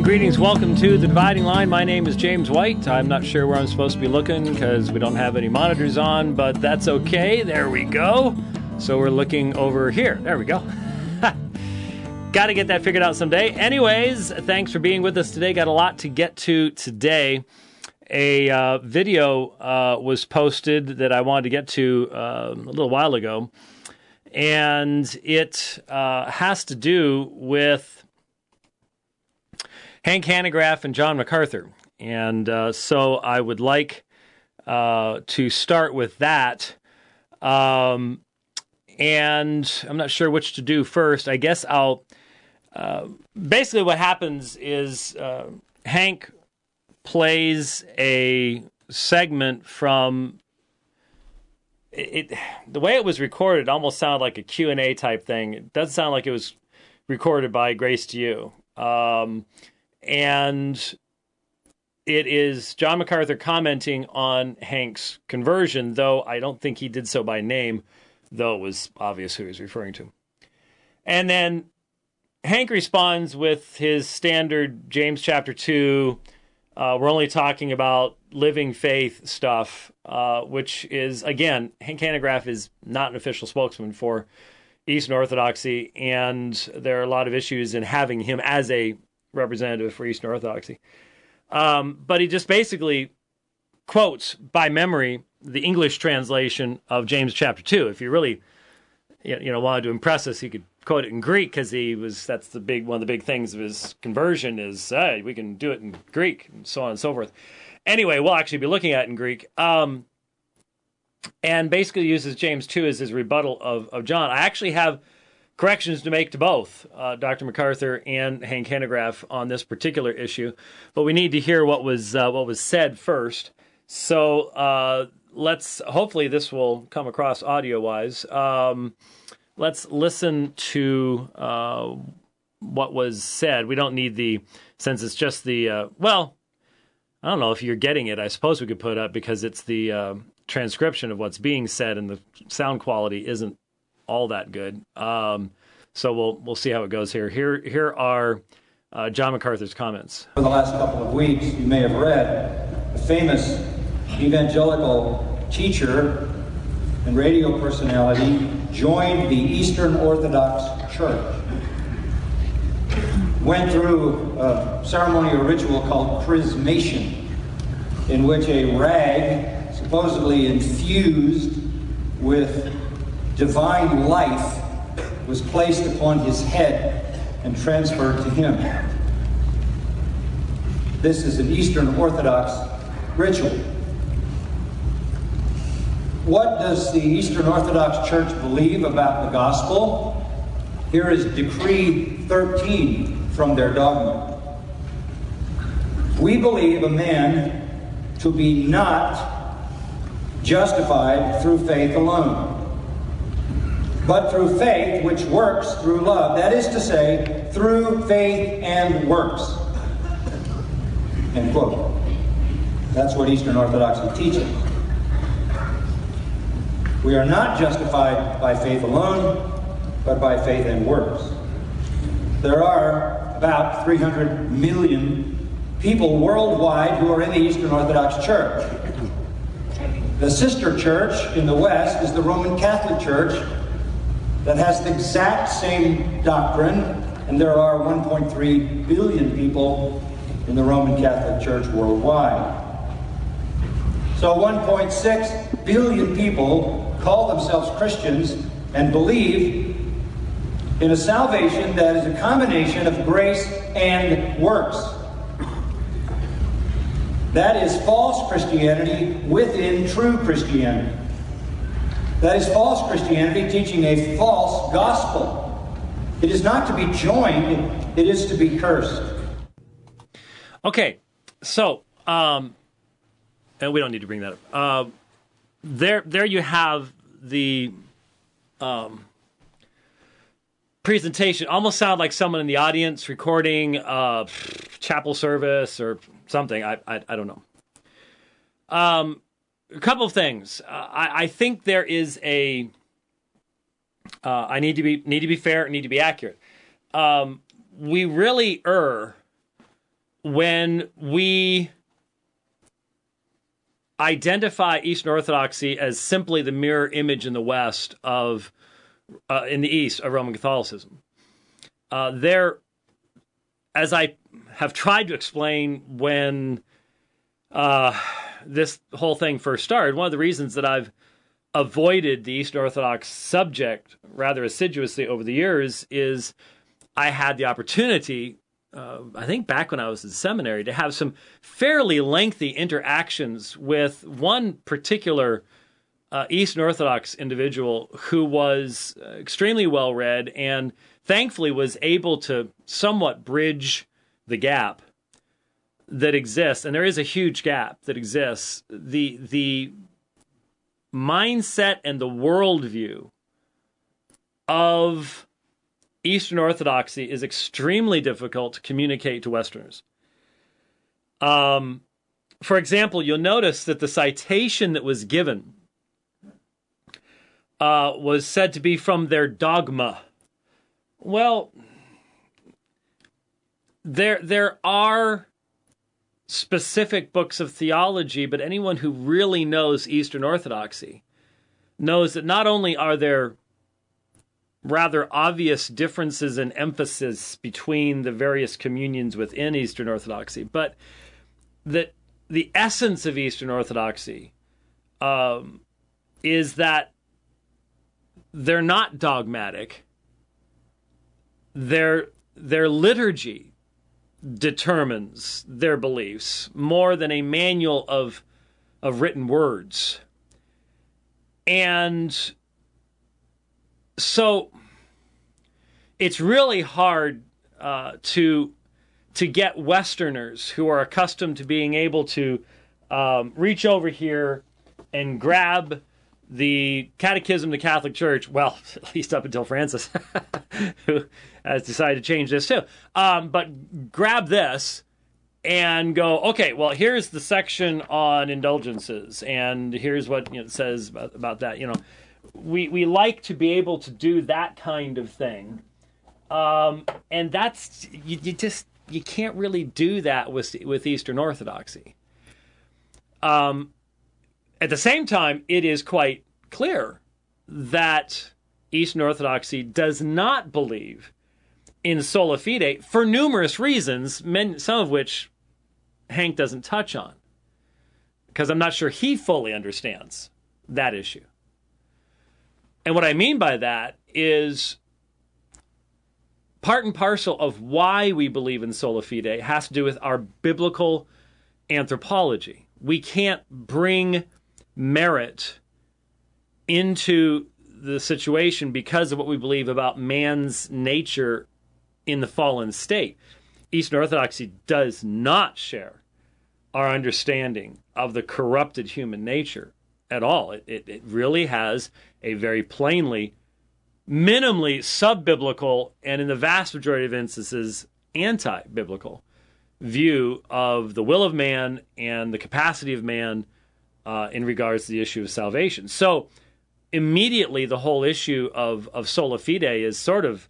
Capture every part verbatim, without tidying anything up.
And greetings, welcome to The Dividing Line. My name is James White. I'm not sure where I'm supposed to be looking because we don't have any monitors on, but that's okay. There we go. So we're looking over here. There we go. Got to get that figured out someday. Anyways, thanks for being with us today. Got a lot to get to today. A uh, video uh, was posted that I wanted to get to uh, a little while ago, and it uh, has to do with Hank Hanegraaff and John MacArthur. And uh, so I would like uh, to start with that. Um, and I'm not sure which to do first. I guess I'll... Uh, basically what happens is uh, Hank plays a segment from... It, it, the way it was recorded almost sounded like a Q and A type thing. It doesn't sound like it was recorded by Grace to You. Um... And it is John MacArthur commenting on Hank's conversion, though I don't think he did so by name, though it was obvious who he was referring to. And then Hank responds with his standard James chapter two, uh, we're only talking about living faith stuff, uh, which is, again, Hank Hanegraaff is not an official spokesman for Eastern Orthodoxy, and there are a lot of issues in having him as a representative for Eastern Orthodoxy. Um, but he just basically quotes by memory the English translation of James chapter two. If you really you know, wanted to impress us, he could quote it in Greek because he was, that's the big, one of the big things of his conversion is, hey, we can do it in Greek and so on and so forth. Anyway, we'll actually be looking at it in Greek. Um, and basically uses James two as his rebuttal of, of John. I actually have corrections to make to both uh, Doctor MacArthur and Hank Hanegraaff on this particular issue, but we need to hear what was uh, what was said first. So uh, let's hopefully this will come across audio-wise. Um, let's listen to uh, what was said. We don't need the, since it's just the uh, well, I don't know if you're getting it. I suppose we could put it up because it's the uh, transcription of what's being said, and the sound quality isn't all that good. Um, so we'll we'll see how it goes here. Here here are uh, John MacArthur's comments. For the last couple of weeks, you may have read a famous evangelical teacher and radio personality joined the Eastern Orthodox Church. Went through a ceremony or ritual called chrismation, in which a rag supposedly infused with divine life was placed upon his head and transferred to him. This is an Eastern Orthodox ritual. What does the Eastern Orthodox Church believe about the gospel? Here is Decree thirteen from their dogma. We believe a man to be not justified through faith alone, but through faith which works through love. That is to say, through faith and works. End quote. That's what Eastern Orthodoxy teaches. We are not justified by faith alone, but by faith and works. There are about three hundred million people worldwide who are in the Eastern Orthodox Church. The sister church in the West is the Roman Catholic Church, that has the exact same doctrine, and there are one point three billion people in the Roman Catholic Church worldwide. So one point six billion people call themselves Christians and believe in a salvation that is a combination of grace and works. That is false Christianity within true Christianity. That is false Christianity teaching a false gospel. It is not to be joined, it is to be cursed. Okay, so, um, and we don't need to bring that up. Uh, there, there you have the um, presentation. Almost sounded like someone in the audience recording a chapel service or something. I, I, I don't know. Um, a couple of things. Uh, I, I think there is a. Uh, I need to be need to be fair. Need to be accurate. Um, we really err when we identify Eastern Orthodoxy as simply the mirror image in the West of, uh, in the East, of Roman Catholicism. Uh, there, as I have tried to explain when uh, this whole thing first started, one of the reasons that I've avoided the Eastern Orthodox subject rather assiduously over the years is I had the opportunity, uh, I think back when I was in seminary, to have some fairly lengthy interactions with one particular uh, Eastern Orthodox individual who was extremely well-read and thankfully was able to somewhat bridge the gap that exists. And there is a huge gap that exists. The, the mindset and the worldview of Eastern Orthodoxy is extremely difficult to communicate to Westerners. Um, for example, you'll notice that the citation that was given uh, was said to be from their dogma. Well, there there are specific books of theology, but anyone who really knows Eastern Orthodoxy knows that not only are there rather obvious differences in emphasis between the various communions within Eastern Orthodoxy, but that the essence of Eastern Orthodoxy um, is that they're not dogmatic. Their, their liturgy determines their beliefs more than a manual of, of written words. And so it's really hard uh, to to get Westerners who are accustomed to being able to um, reach over here and grab the Catechism of the Catholic Church, well, at least up until Francis, who has decided to change this too, um, but grab this and go, okay, well, here's the section on indulgences, and here's what you know, it says about, about that. You know, we, we like to be able to do that kind of thing, um, and that's, you, you just, you can't really do that with, with Eastern Orthodoxy. Um, At the same time, it is quite clear that Eastern Orthodoxy does not believe in sola fide for numerous reasons, many, some of which Hank doesn't touch on, because I'm not sure he fully understands that issue. And what I mean by that is part and parcel of why we believe in sola fide has to do with our biblical anthropology. We can't bring merit into the situation because of what we believe about man's nature in the fallen state. Eastern Orthodoxy does not share our understanding of the corrupted human nature at all. It, it, it really has a very plainly, minimally sub-biblical, and in the vast majority of instances, anti-biblical view of the will of man and the capacity of man Uh, in regards to the issue of salvation. So immediately the whole issue of, of sola fide is sort of,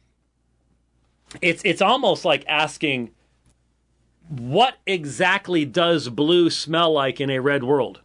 it's it's almost like asking, what exactly does blue smell like in a red world?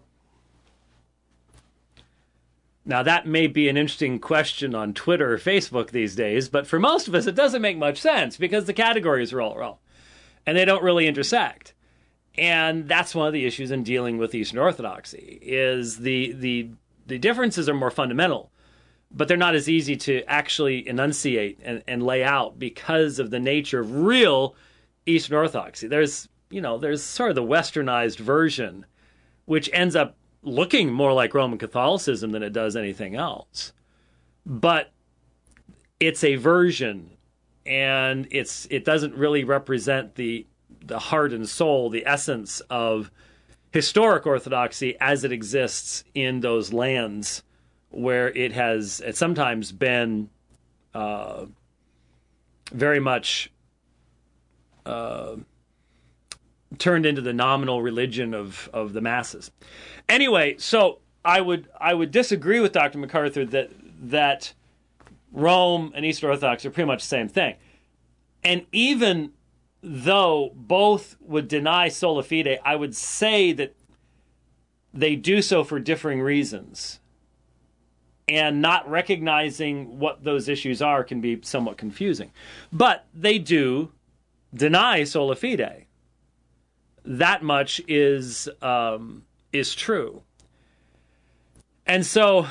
Now that may be an interesting question on Twitter or Facebook these days, but for most of us it doesn't make much sense because the categories are all wrong and they don't really intersect. And that's one of the issues in dealing with Eastern Orthodoxy, is the the the differences are more fundamental, but they're not as easy to actually enunciate and, and lay out because of the nature of real Eastern Orthodoxy. There's, you know, there's sort of the westernized version, which ends up looking more like Roman Catholicism than it does anything else. But it's a version, and it's it doesn't really represent the the heart and soul, the essence of historic Orthodoxy as it exists in those lands where it has it's sometimes been uh, very much uh, turned into the nominal religion of, of the masses. Anyway, so I would I would disagree with Doctor MacArthur that that Rome and Eastern Orthodox are pretty much the same thing. And even though both would deny sola fide, I would say that they do so for differing reasons. And not recognizing what those issues are can be somewhat confusing. But they do deny sola fide. That much is um, is true. And so,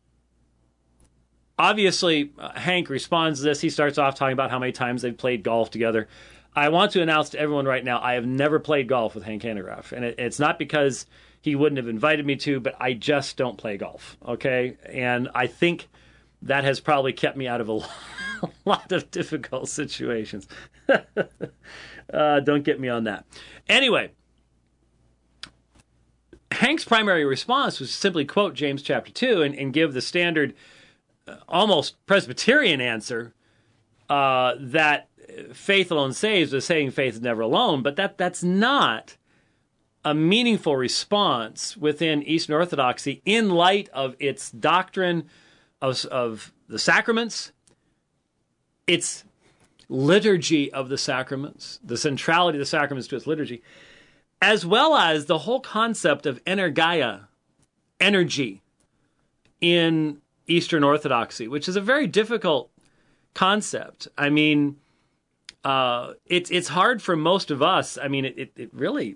obviously, uh, Hank responds to this. He starts off talking about how many times they've played golf together. I want to announce to everyone right now, I have never played golf with Hank Hanegraaff. And it, it's not because he wouldn't have invited me to, but I just don't play golf, okay? And I think that has probably kept me out of a lot of difficult situations. uh, don't get me on that. Anyway, Hank's primary response was to simply quote James chapter two and, and give the standard, uh, almost Presbyterian answer uh, that faith alone saves, was saying faith is never alone, but that that's not a meaningful response within Eastern Orthodoxy in light of its doctrine of, of the sacraments, its liturgy of the sacraments, the centrality of the sacraments to its liturgy, as well as the whole concept of energeia, energy, in Eastern Orthodoxy, which is a very difficult concept. I mean, uh, it's it's hard for most of us. I mean, it, it, it really...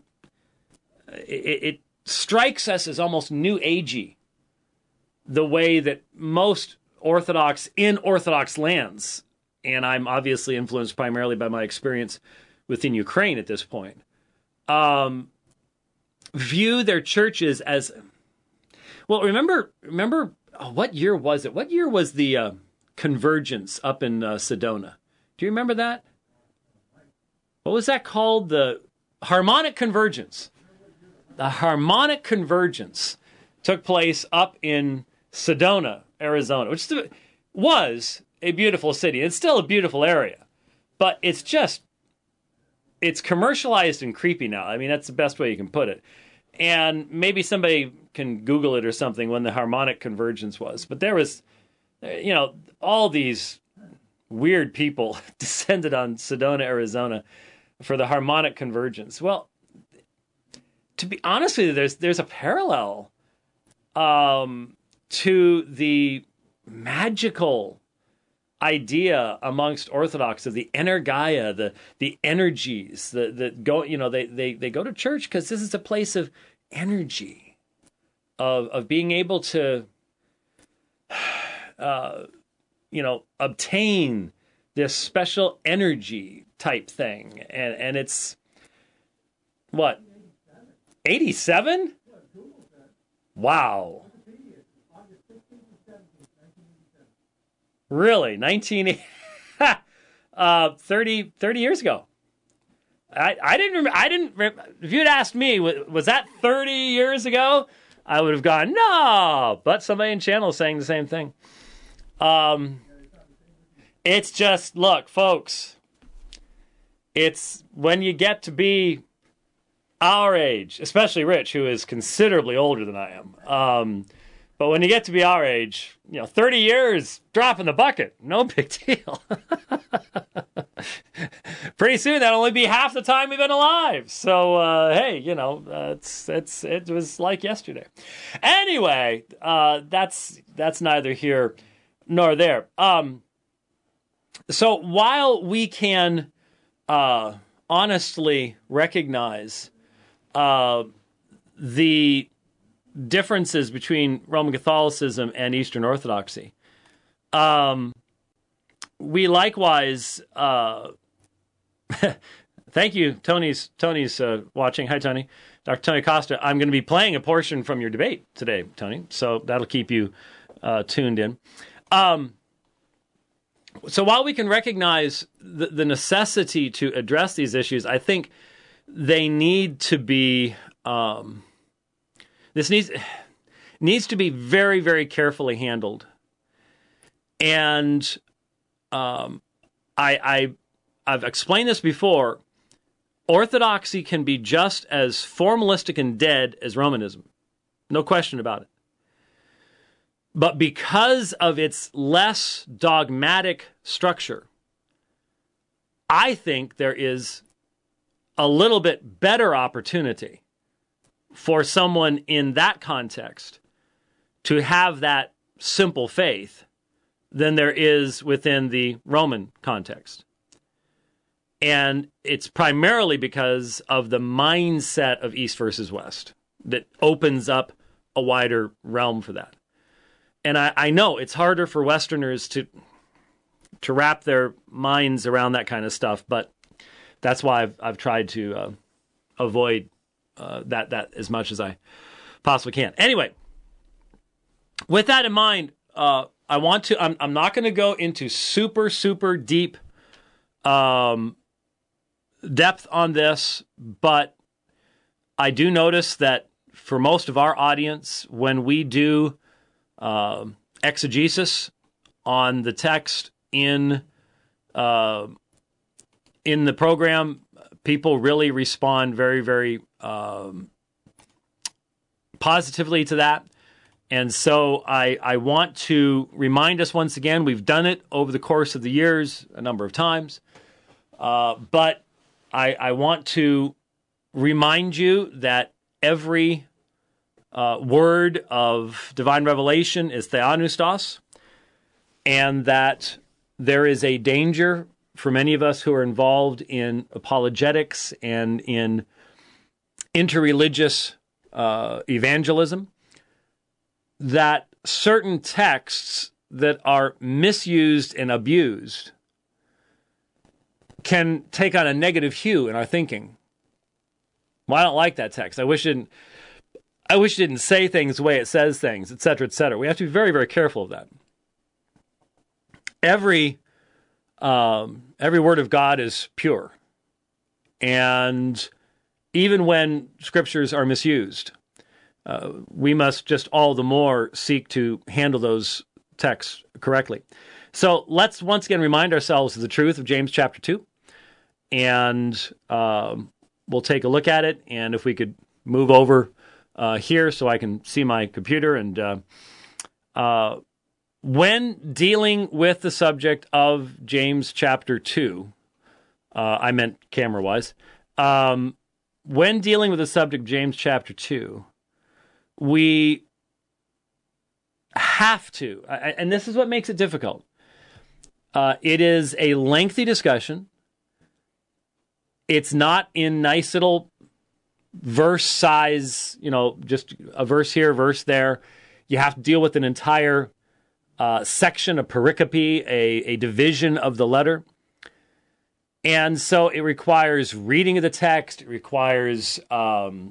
It, it strikes us as almost New Agey, the way that most Orthodox in Orthodox lands, and I'm obviously influenced primarily by my experience within Ukraine at this point, um, view their churches as, well, remember, remember, oh, what year was it? What year was the uh, convergence up in uh, Sedona? Do you remember that? What was that called? The harmonic convergence. The harmonic convergence took place up in Sedona, Arizona, which was a beautiful city. It's still a beautiful area, but it's just, it's commercialized and creepy now. I mean, that's the best way you can put it. And maybe somebody can Google it or something when the harmonic convergence was. But there was, you know, all these weird people descended on Sedona, Arizona for the harmonic convergence. Well, to be honest with you, there's there's a parallel um, to the magical idea amongst Orthodox of the energeia, the the energies, the the go. You know, they they they go to church because this is a place of energy, of of being able to, uh, you know, obtain this special energy type thing, and and it's what. eighty-seven? Wow. Really? nineteen uh thirty, thirty years ago. I I didn't remember, I didn't if you'd asked me was that thirty years ago, I would have gone no, but somebody in channel is saying the same thing. Um it's just, look, folks, it's when you get to be our age, especially Rich, who is considerably older than I am. Um, but when you get to be our age, you know, thirty years, drop in the bucket. No big deal. Pretty soon, that'll only be half the time we've been alive. So, uh, hey, you know, uh, it's it's it was like yesterday. Anyway, uh, that's that's neither here nor there. Um, so while we can uh, honestly recognize Uh, the differences between Roman Catholicism and Eastern Orthodoxy. Um, we likewise, uh, thank you, Tony's Tony's uh, watching. Hi, Tony. Doctor Tony Costa. I'm going to be playing a portion from your debate today, Tony, so that'll keep you uh, tuned in. Um, so while we can recognize the, the necessity to address these issues, I think they need to be, um, this needs needs to be very, very carefully handled. And um, I, I, I've explained this before. Orthodoxy can be just as formalistic and dead as Romanism. No question about it. But because of its less dogmatic structure, I think there is a little bit better opportunity for someone in that context to have that simple faith than there is within the Roman context. And it's primarily because of the mindset of East versus West that opens up a wider realm for that. And I, I know it's harder for Westerners to to wrap their minds around that kind of stuff, but that's why I've I've tried to uh, avoid uh, that that as much as I possibly can. Anyway, with that in mind, uh, I want to. I'm I'm not going to go into super super deep um, depth on this, but I do notice that for most of our audience, when we do uh, exegesis on the text in uh, in the program, people really respond very, very um, positively to that. And so I, I want to remind us once again, we've done it over the course of the years a number of times, uh, but I, I want to remind you that every uh, word of divine revelation is theopneustos, and that there is a danger for many of us who are involved in apologetics and in interreligious uh, evangelism, that certain texts that are misused and abused can take on a negative hue in our thinking. Well, I don't like that text. I wish it didn't, I wish it didn't say things the way it says things, et cetera, et cetera. We have to be very, very careful of that. Every um, every word of God is pure. And even when scriptures are misused, uh, we must just all the more seek to handle those texts correctly. So let's once again remind ourselves of the truth of James chapter two. And um, we'll take a look at it. And if we could move over uh, here so I can see my computer. And uh, uh, when dealing with the subject of James chapter two, uh, I meant camera-wise, um, when dealing with the subject of James chapter two, we have to, and this is what makes it difficult. Uh, it is a lengthy discussion. It's not in nice little verse size, you know, just a verse here, a verse there. You have to deal with an entire uh, section, a pericope, a, a division of the letter. And so it requires reading of the text. It requires um,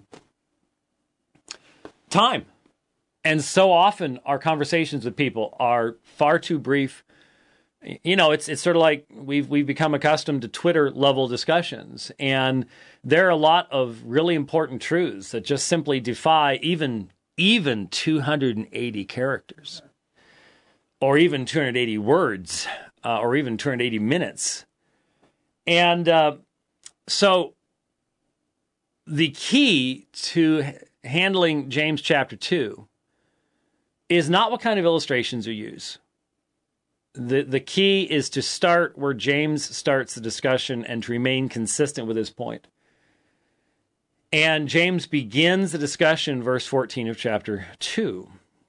time. And so often our conversations with people are far too brief. You know, it's it's sort of like we've we've become accustomed to Twitter level discussions, and there are a lot of really important truths that just simply defy even even two hundred eighty characters, or even two hundred eighty words, uh, or even two hundred eighty minutes. And uh, so the key to handling James chapter two is not what kind of illustrations you use. The the key is to start where James starts the discussion and to remain consistent with his point. And James begins the discussion in verse fourteen of chapter two.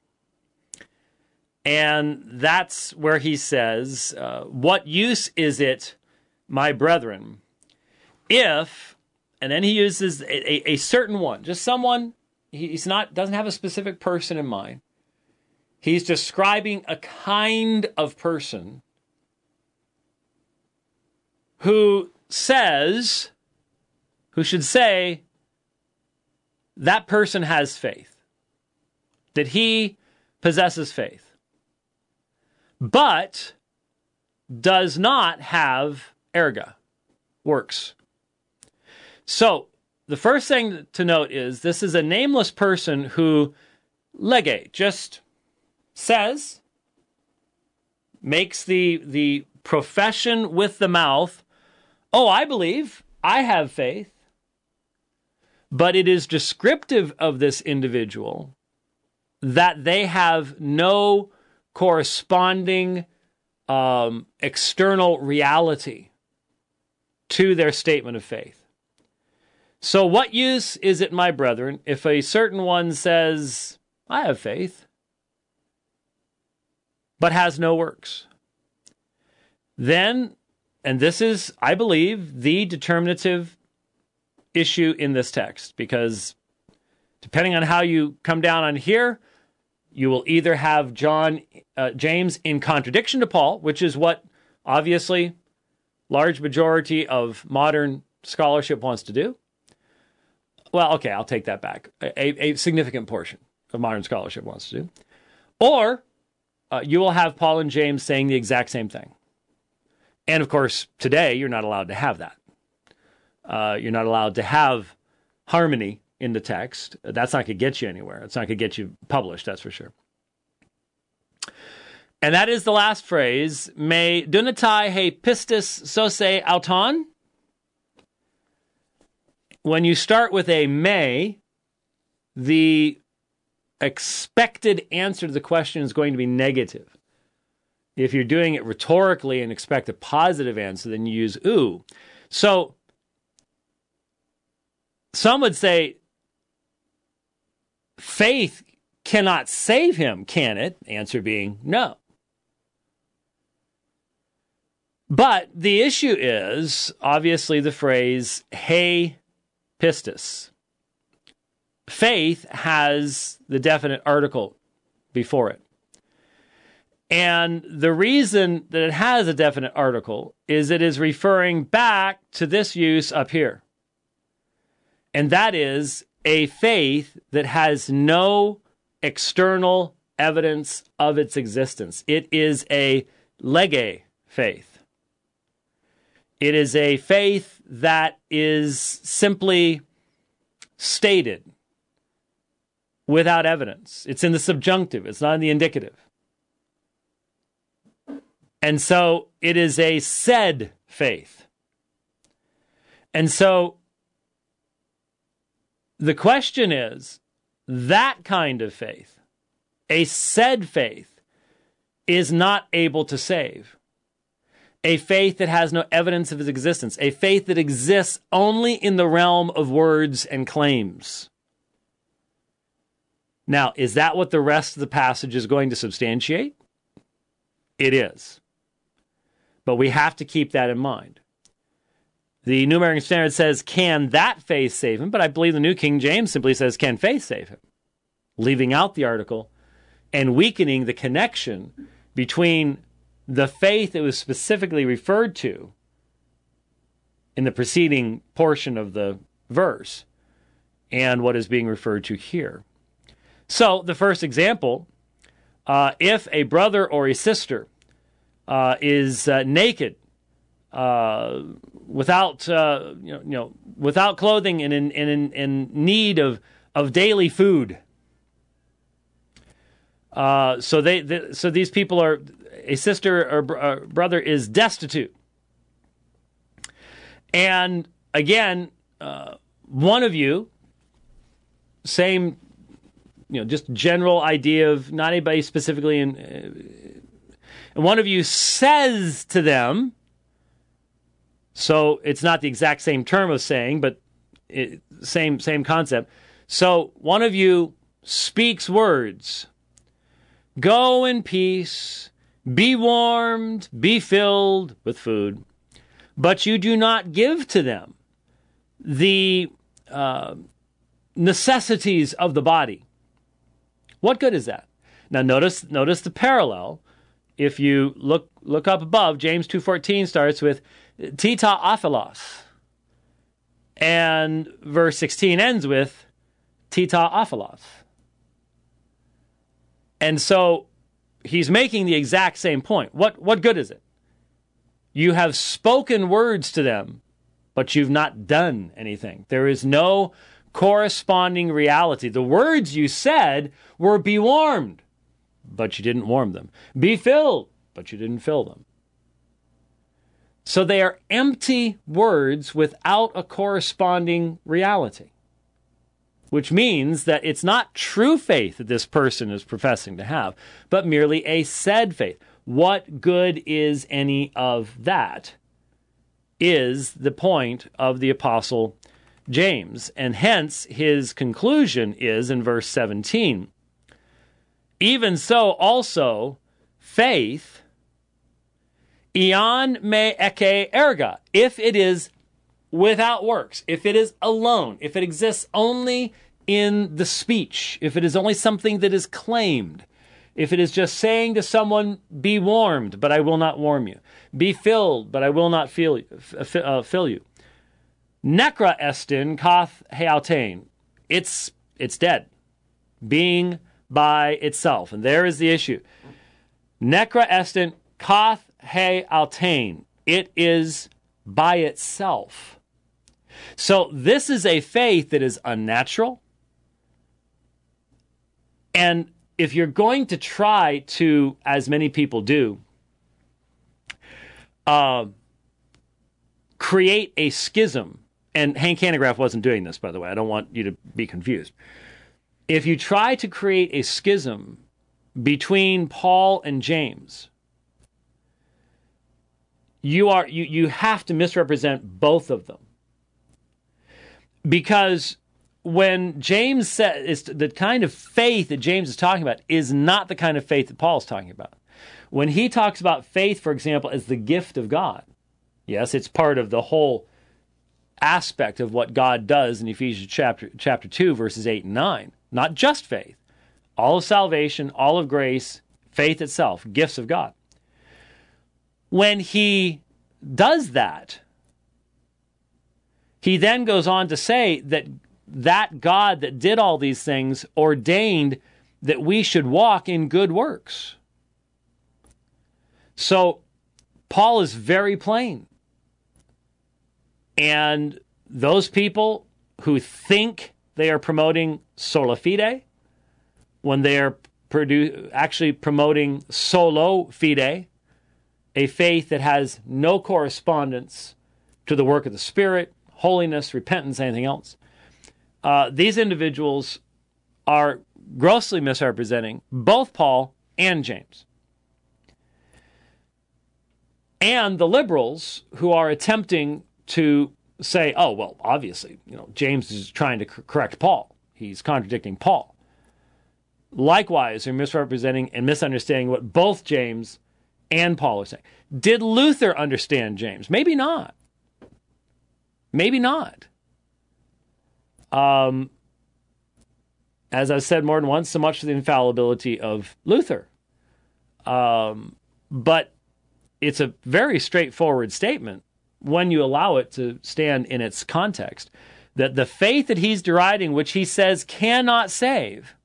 And that's where he says, uh, what use is it, my brethren, if, and then he uses a, a, a certain one, just someone, he's not, doesn't have a specific person in mind. He's describing a kind of person who says, who should say, that person has faith, that he possesses faith, but does not have erga, works. So the first thing to note is this is a nameless person who lege, just says, makes the the profession with the mouth, oh, I believe, I have faith. But it is descriptive of this individual that they have no corresponding um, external reality to their statement of faith. So what use is it, my brethren, if a certain one says, I have faith, but has no works? Then, and this is, I believe, the determinative issue in this text, because depending on how you come down on here, you will either have John, uh, James in contradiction to Paul, which is what obviously large majority of modern scholarship wants to do. Well, okay, I'll take that back. A, a significant portion of modern scholarship wants to do. Or uh, you will have Paul and James saying the exact same thing. And of course, today, you're not allowed to have that. Uh, you're not allowed to have harmony in the text. That's not going to get you anywhere. It's not going to get you published, that's for sure. And that is the last phrase, me dunatai he pistis sose auton. When you start with a may, the expected answer to the question is going to be negative. If you're doing it rhetorically and expect a positive answer, then you use ooh. So some would say faith cannot save him, can it? Answer being no. But the issue is obviously the phrase he pistis. Faith has the definite article before it. And the reason that it has a definite article is it is referring back to this use up here. And that is a faith that has no external evidence of its existence. It is a lege faith. It is a faith that is simply stated without evidence. It's in the subjunctive. It's not in the indicative. And so it is a said faith. And so the question is, that kind of faith, a said faith, is not able to save. A faith that has no evidence of its existence. A faith that exists only in the realm of words and claims. Now, is that what the rest of the passage is going to substantiate? It is. But we have to keep that in mind. The New American Standard says, can that faith save him? But I believe the New King James simply says, can faith save him? Leaving out the article and weakening the connection between the faith that was specifically referred to in the preceding portion of the verse and what is being referred to here. So, the first example, uh, if a brother or a sister uh, is uh, naked, uh, without uh, you know, you know, without clothing and in in, in need of of daily food, uh, so they, they so these people are. A sister or br- uh, brother is destitute. And again, uh, one of you, same, you know, just general idea of not anybody specifically, in, uh, and one of you says to them, so it's not the exact same term of saying, but it, same same concept. So one of you speaks words, go in peace, be warmed, be filled with food, but you do not give to them the uh, necessities of the body. What good is that? Now notice notice the parallel. If you look look up above, James two fourteen starts with tita aphilos, and verse sixteen ends with tita aphilos. And so he's making the exact same point. What what good is it? You have spoken words to them, but you've not done anything. There is no corresponding reality. The words you said were be warmed, but you didn't warm them. Be filled, but you didn't fill them. So they are empty words without a corresponding reality, which means that it's not true faith that this person is professing to have, but merely a said faith. What good is any of that? Is the point of the Apostle James. And hence his conclusion is in verse seventeen. Even so also faith, ion me eke erga, if it is without works, if it is alone, if it exists only in the speech, if it is only something that is claimed, if it is just saying to someone, be warmed, but I will not warm you, be filled, but I will not feel, uh, fill you. Necra estin kath heautein, it's it's dead, being by itself. And there is the issue. Necra estin kath heautein, it is by itself. So this is a faith that is unnatural. And if you're going to try to, as many people do, uh, create a schism, and Hank Hanegraaff wasn't doing this, by the way, I don't want you to be confused. If you try to create a schism between Paul and James, you are you, you have to misrepresent both of them. Because when James says, the kind of faith that James is talking about is not the kind of faith that Paul is talking about. When he talks about faith, for example, as the gift of God, yes, it's part of the whole aspect of what God does in Ephesians chapter, chapter two, verses eight and nine. Not just faith. All of salvation, all of grace, faith itself, gifts of God. When he does that, he then goes on to say that that God that did all these things ordained that we should walk in good works. So Paul is very plain. And those people who think they are promoting sola fide, when they are produ- actually promoting solo fide, a faith that has no correspondence to the work of the Spirit, holiness, repentance, anything else, uh, these individuals are grossly misrepresenting both Paul and James. And the liberals who are attempting to say, oh, well, obviously, you know, James is trying to c- correct Paul. He's contradicting Paul. Likewise, they're misrepresenting and misunderstanding what both James and Paul are saying. Did Luther understand James? Maybe not. Maybe not. Um, as I've said more than once, so much for the infallibility of Luther. Um, but it's a very straightforward statement when you allow it to stand in its context, that the faith that he's deriding, which he says cannot save,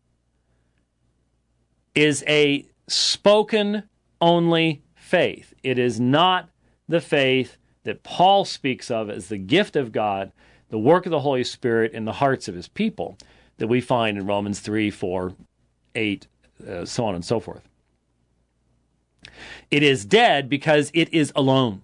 is a spoken-only faith. It is not the faith that Paul speaks of as the gift of God, the work of the Holy Spirit in the hearts of his people, that we find in Romans three, four, eight, uh, so on and so forth. It is dead because it is alone.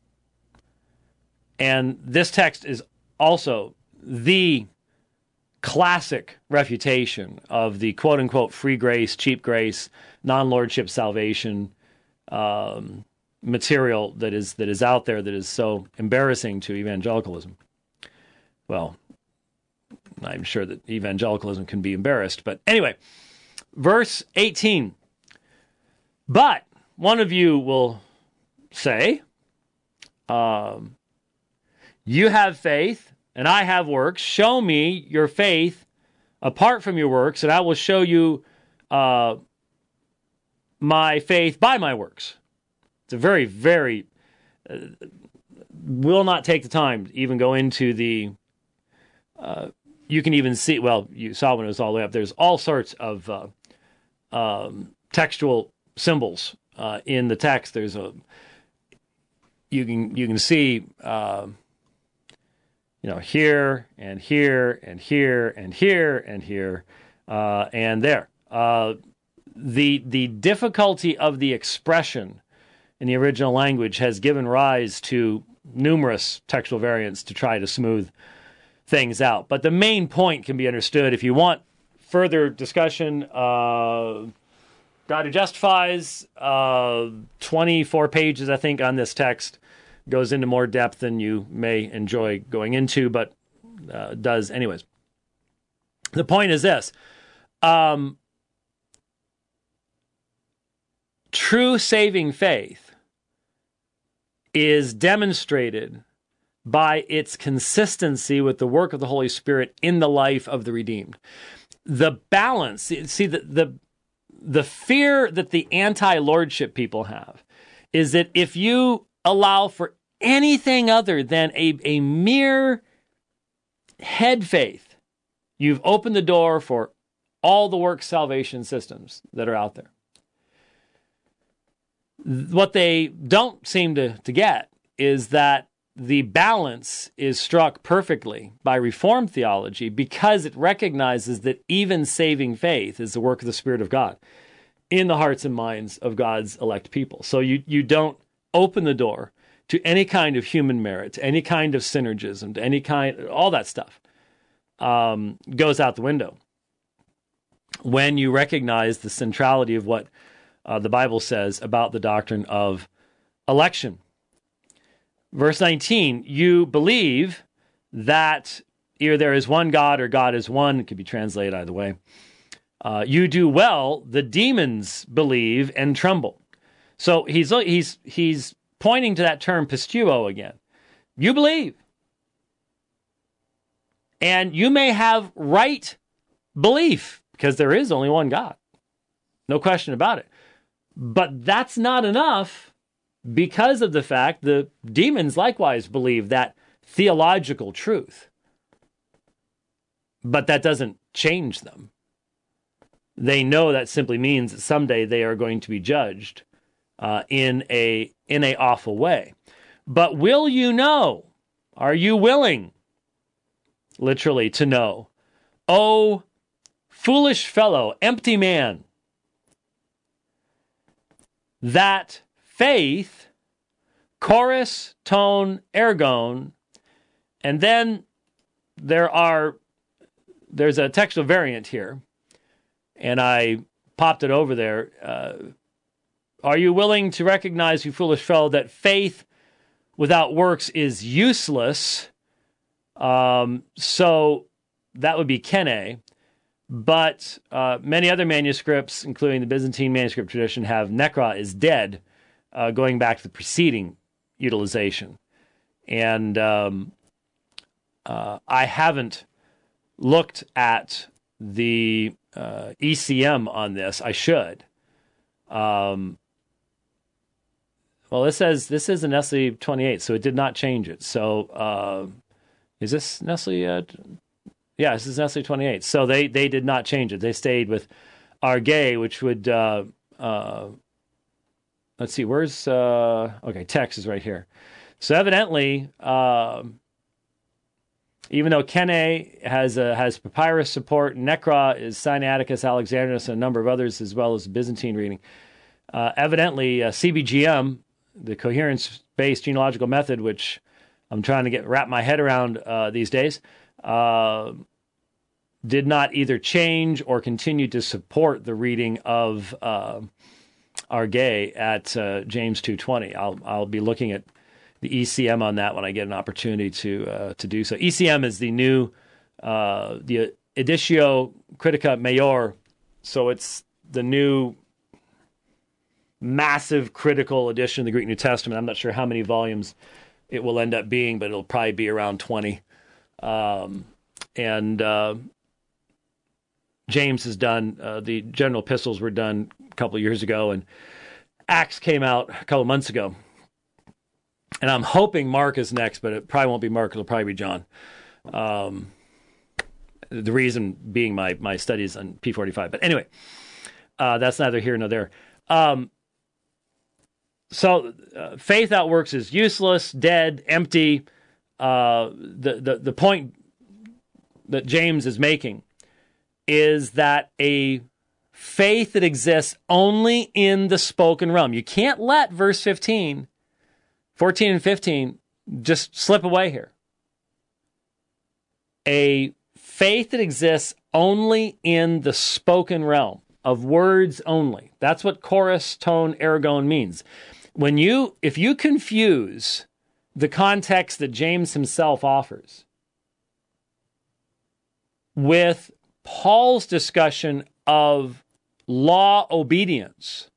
And this text is also the classic refutation of the quote-unquote free grace, cheap grace, non-lordship salvation um, material that is that is out there that is so embarrassing to evangelicalism. Well, I'm sure that evangelicalism can be embarrassed, but anyway, verse eighteen. But one of you will say, um, you have faith, and I have works. Show me your faith apart from your works, and I will show you uh, my faith by my works. It's a very, very... Uh, will not take the time to even go into the... Uh, you can even see... Well, you saw when it was all the way up. There's all sorts of uh, um, textual symbols uh, in the text. There's a... You can you can see... Uh, You know, here and here and here and here and here uh, and there. Uh, the the difficulty of the expression in the original language has given rise to numerous textual variants to try to smooth things out. But the main point can be understood. If you want further discussion, uh, God Who Justifies, uh, twenty-four pages, I think, on this text. Goes into more depth than you may enjoy going into, but uh, does anyways. The point is this. Um, true saving faith is demonstrated by its consistency with the work of the Holy Spirit in the life of the redeemed. The balance, see, the, the, the fear that the anti-lordship people have is that if you allow for anything other than a, a mere head faith, you've opened the door for all the work salvation systems that are out there. What they don't seem to, to get is that the balance is struck perfectly by Reformed theology because it recognizes that even saving faith is the work of the Spirit of God in the hearts and minds of God's elect people. So you, you don't open the door to any kind of human merit, to any kind of synergism, to any kind, all that stuff um, goes out the window when you recognize the centrality of what uh, the Bible says about the doctrine of election. Verse nineteen, you believe that either there is one God or God is one. It could be translated either way. Uh, you do well. The demons believe and tremble. So he's he's he's pointing to that term pistuo again. You believe. And you may have right belief because there is only one God. No question about it. But that's not enough because of the fact the demons likewise believe that theological truth. But that doesn't change them. They know that simply means that someday they are going to be judged uh, in a in a awful way. But will you know? Are you willing, literally, to know? Oh, foolish fellow, empty man, that faith, chorus, tone, ergon, and then there are, there's a textual variant here, and I popped it over there. Uh, are you willing to recognize, you foolish fellow, that faith without works is useless? Um, so that would be kene. But uh, many other manuscripts, including the Byzantine manuscript tradition, have nekra is dead, uh, going back to the preceding utilization. And um, uh, I haven't looked at the uh, E C M on this. I should. Um, well, this says this is a Nestle twenty-eight, so it did not change it. So uh, is this Nestle? Uh, yeah, this is Nestle twenty-eight. So they, they did not change it. They stayed with Arge, which would, uh, uh, let's see, where's, uh, okay, text is right here. So evidently, uh, even though Kene has uh, has papyrus support, Nekra is Sinaiticus Alexandrinus, and a number of others, as well as the Byzantine reading. Uh, evidently, uh, C B G M, the coherence-based genealogical method, which I'm trying to get wrap my head around uh, these days, uh, did not either change or continue to support the reading of uh, Arge at uh, James two twenty. I'll I'll be looking at the E C M on that when I get an opportunity to uh, to do so. E C M is the new uh, the Editio Critica Major, so it's the new massive critical edition of the Greek New Testament. I'm not sure how many volumes it will end up being, but it'll probably be around twenty. Um, and uh, James has done uh, the general epistles were done a couple of years ago, and Acts came out a couple of months ago. And I'm hoping Mark is next, but it probably won't be Mark. It'll probably be John. Um, the reason being my my studies on P forty-five. But anyway, uh, that's neither here nor there. Um, so uh, faith without works is useless, dead, empty. Uh, the, the, the point that James is making is that a faith that exists only in the spoken realm. You can't let verse fifteen... fourteen and fifteen just slip away here. A faith that exists only in the spoken realm, of words only. That's what chorus, tone, ergon means. When you, if you confuse the context that James himself offers with Paul's discussion of law obedience,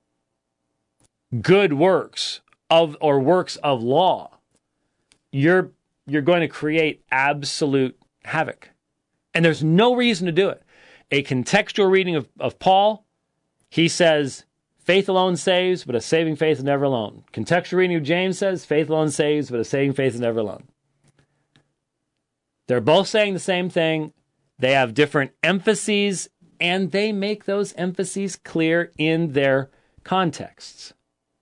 good works of or works of law, you're you're going to create absolute havoc. And there's no reason to do it. A contextual reading of, of Paul, he says, faith alone saves, but a saving faith is never alone. Contextual reading of James says, faith alone saves, but a saving faith is never alone. They're both saying the same thing. They have different emphases, and they make those emphases clear in their contexts.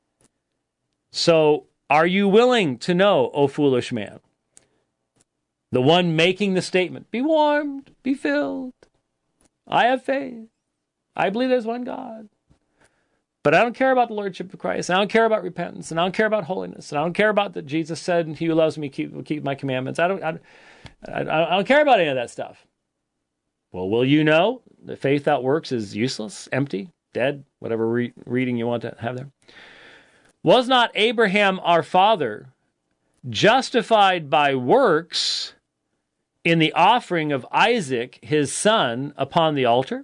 So, are you willing to know, O foolish man? The one making the statement, be warmed, be filled. I have faith. I believe there's one God. But I don't care about the Lordship of Christ. I don't care about repentance. And I don't care about holiness. And I don't care about that Jesus said, he who loves me keep, will keep my commandments. I don't, I, I, I don't care about any of that stuff. Well, will you know that faith without works is useless, empty, dead, whatever re- reading you want to have there? Was not Abraham our father justified by works in the offering of Isaac, his son, upon the altar?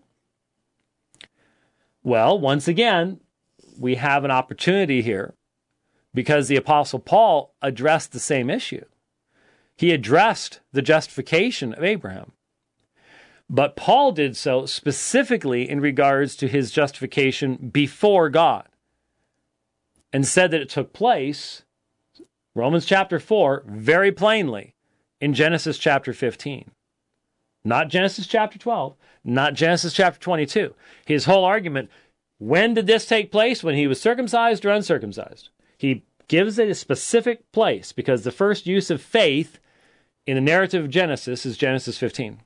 Well, once again, we have an opportunity here because the Apostle Paul addressed the same issue. He addressed the justification of Abraham. But Paul did so specifically in regards to his justification before God and said that it took place, Romans chapter four, very plainly, in Genesis chapter fifteen. Not Genesis chapter twelve, not Genesis chapter twenty-two. His whole argument, when did this take place? When he was circumcised or uncircumcised? He gives it a specific place because the first use of faith in the narrative of Genesis is Genesis fifteen.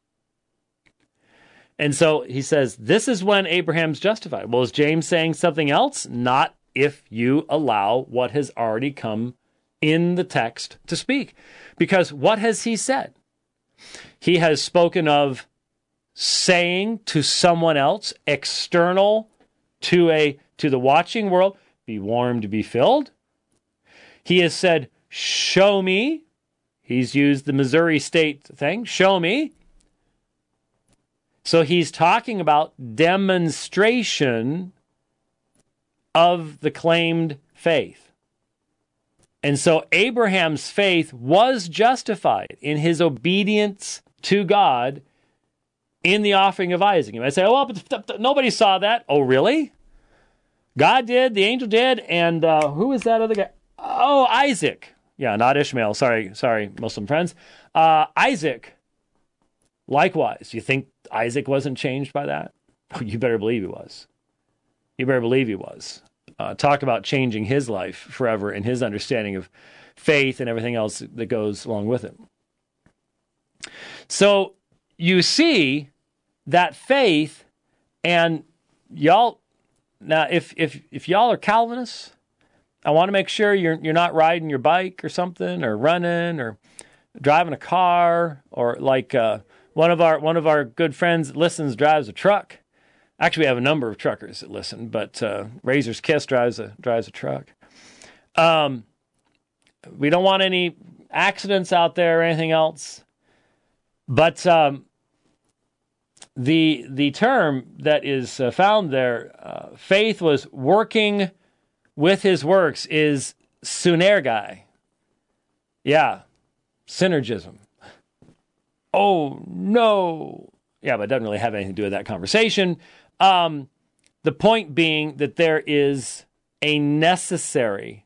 And so he says, this is when Abraham's justified. Well, is James saying something else? Not if you allow what has already come in the text to speak. Because what has he said? He has spoken of saying to someone else, external to a to the watching world, be warmed, be filled. He has said, show me. He's used the Missouri State thing, show me. So he's talking about demonstration of the claimed faith. And so Abraham's faith was justified in his obedience to God in the offering of Isaac. You might say, oh, well, but nobody saw that. Oh, really? God did, the angel did, and uh, who is that other guy? Oh, Isaac. Yeah, not Ishmael. Sorry, sorry, Muslim friends. Uh, Isaac. Likewise, you think Isaac wasn't changed by that? You better believe he was. You better believe he was. Uh, talk about changing his life forever and his understanding of faith and everything else that goes along with it. So you see that faith, and y'all, now if if if y'all are Calvinists, I want to make sure you're you're not riding your bike or something, or running, or driving a car, or like uh, one of our one of our good friends that listens drives a truck. Actually, we have a number of truckers that listen, but uh, Razor's Kiss drives a drives a truck. Um, we don't want any accidents out there or anything else. But um, the the term that is uh, found there, uh, faith was working with his works, is synergai. Yeah, synergism. Oh, no. Yeah, but it doesn't really have anything to do with that conversation. Um, the point being that there is a necessary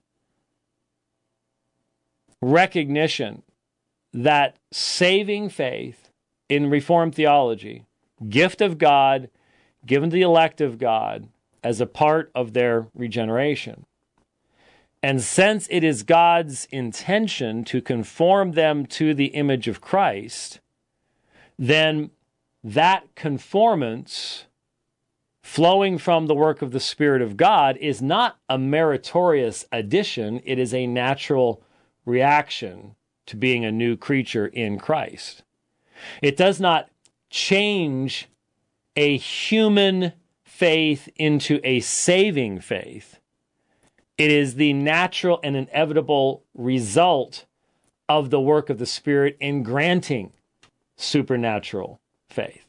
recognition that saving faith in Reformed theology, gift of God, given to the elect of God, as a part of their regeneration. And since it is God's intention to conform them to the image of Christ, then that conformance flowing from the work of the Spirit of God is not a meritorious addition. It is a natural reaction to being a new creature in Christ. It does not change a human faith into a saving faith. It is the natural and inevitable result of the work of the Spirit in granting supernatural faith.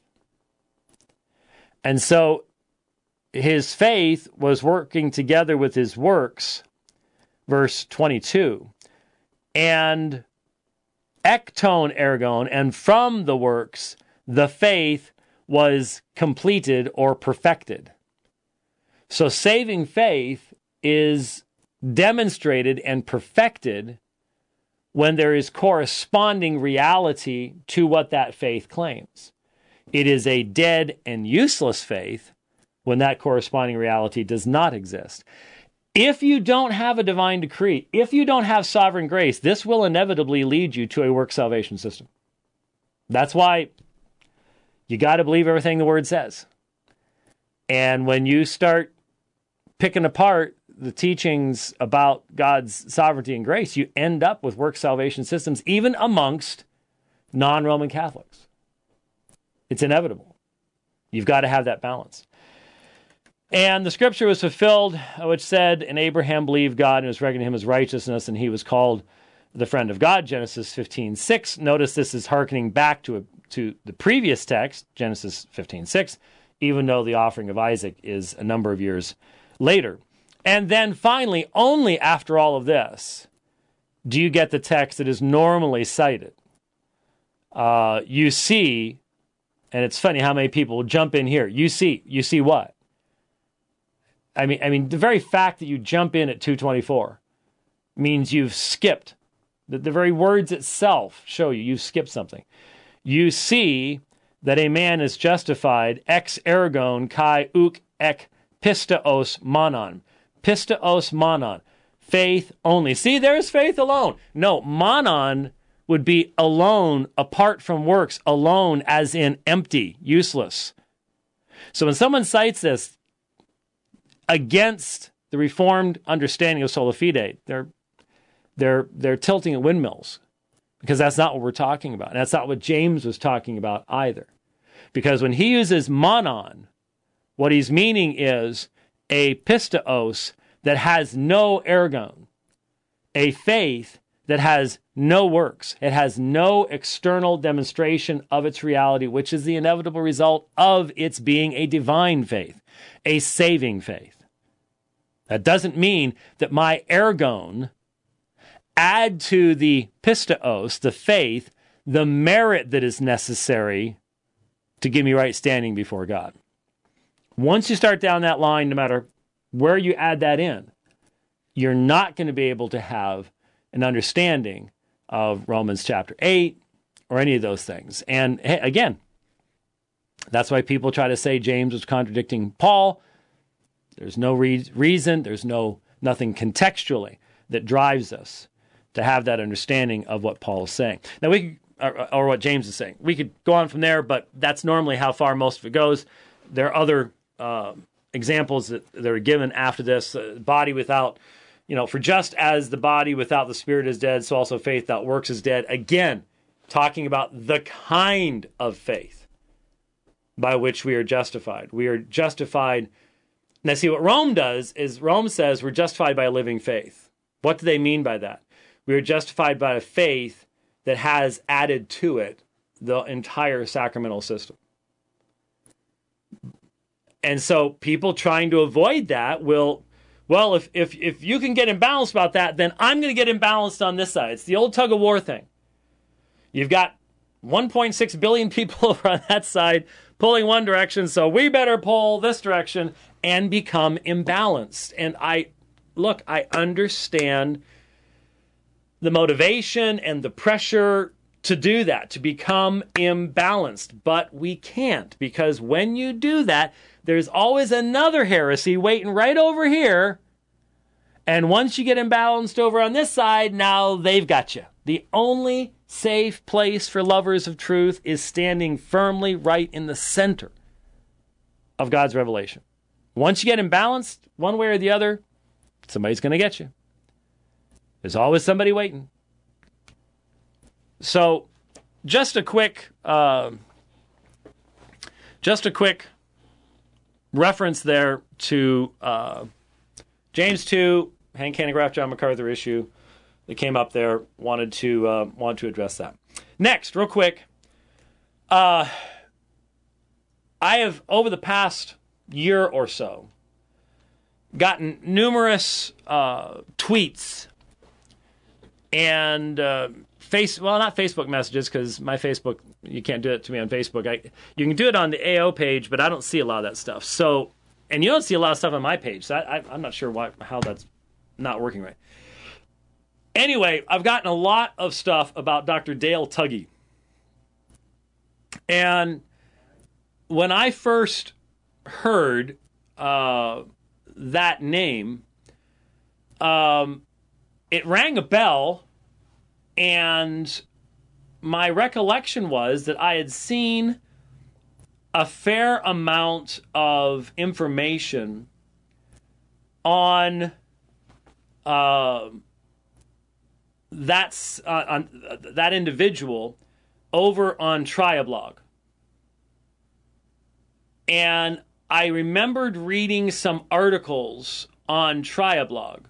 And so his faith was working together with his works, verse twenty-two, and ekton ergon, and from the works, the faith was completed or perfected. So saving faith is demonstrated and perfected when there is corresponding reality to what that faith claims. It is a dead and useless faith when that corresponding reality does not exist. If you don't have a divine decree, if you don't have sovereign grace, this will inevitably lead you to a work salvation system. That's why you got to believe everything the Word says. And when you start picking apart the teachings about God's sovereignty and grace, you end up with work salvation systems, even amongst non-Roman Catholics. It's inevitable. You've got to have that balance. And the scripture was fulfilled, which said, and Abraham believed God, and it was reckoned to him as righteousness, and he was called the friend of God, Genesis fifteen six. Notice this is hearkening back to, a, to the previous text, Genesis fifteen six, even though the offering of Isaac is a number of years later. And then finally, only after all of this, do you get the text that is normally cited. Uh, you see, and it's funny how many people jump in here. You see, you see what? I mean, I mean, the very fact that you jump in at two twenty-four means you've skipped. The, the very words itself show you you've skipped something. You see that a man is justified ex ergon kai uk ek pistaos monon. Pistaos monon. Faith only. See, there's faith alone. No, monon would be alone, apart from works, alone as in empty, useless. So when someone cites this against the Reformed understanding of sola fide, they're they're they're tilting at windmills, because that's not what we're talking about. And that's not what James was talking about either. Because when he uses monon, what he's meaning is a pistaos that has no ergon, a faith that has no works. It has no external demonstration of its reality, which is the inevitable result of its being a divine faith, a saving faith. That doesn't mean that my ergon add to the pistaos, the faith, the merit that is necessary to give me right standing before God. Once you start down that line, no matter where you add that in, you're not going to be able to have an understanding of Romans chapter eight or any of those things. And hey, again, that's why people try to say James was contradicting Paul. There's no re- reason, there's no nothing contextually that drives us to have that understanding of what Paul is saying. Now, we could, or, or what James is saying. We could go on from there, but that's normally how far most of it goes. There are other uh, examples that, that are given after this. Uh, body without, you know, for just as the body without the spirit is dead, so also faith without works is dead. Again, talking about the kind of faith by which we are justified. We are justified. Now, see, what Rome does is Rome says we're justified by a living faith. What do they mean by that? We are justified by a faith that has added to it the entire sacramental system. And so people trying to avoid that will, well, if if if you can get imbalanced about that, then I'm going to get imbalanced on this side. It's the old tug of war thing. You've got one point six billion people over on that side pulling one direction, so we better pull this direction and become imbalanced. And I, look, I understand the motivation and the pressure to do that, to become imbalanced. But we can't, because when you do that, there's always another heresy waiting right over here. And once you get imbalanced over on this side, now they've got you. The only safe place for lovers of truth is standing firmly right in the center of God's revelation. Once you get imbalanced one way or the other, somebody's going to get you. There's always somebody waiting. So, just a quick, uh, just a quick reference there to uh, James two, Hank Hanegraaff, John MacArthur issue that came up there. Wanted to uh, wanted to address that. Next, real quick, uh, I have, over the past year or so, gotten numerous uh, tweets and uh, face well, not Facebook messages, because my Facebook, you can't do it to me on Facebook. I, you can do it on the A O page, but I don't see a lot of that stuff. So, and you don't see a lot of stuff on my page. So I, I, I'm not sure why how that's not working right. Anyway, I've gotten a lot of stuff about Doctor Dale Tuggy. And when I first heard uh, that name, um, it rang a bell, and my recollection was that I had seen a fair amount of information on uh, that's uh, on uh, that individual over on Triablog. And I remembered reading some articles on Triablog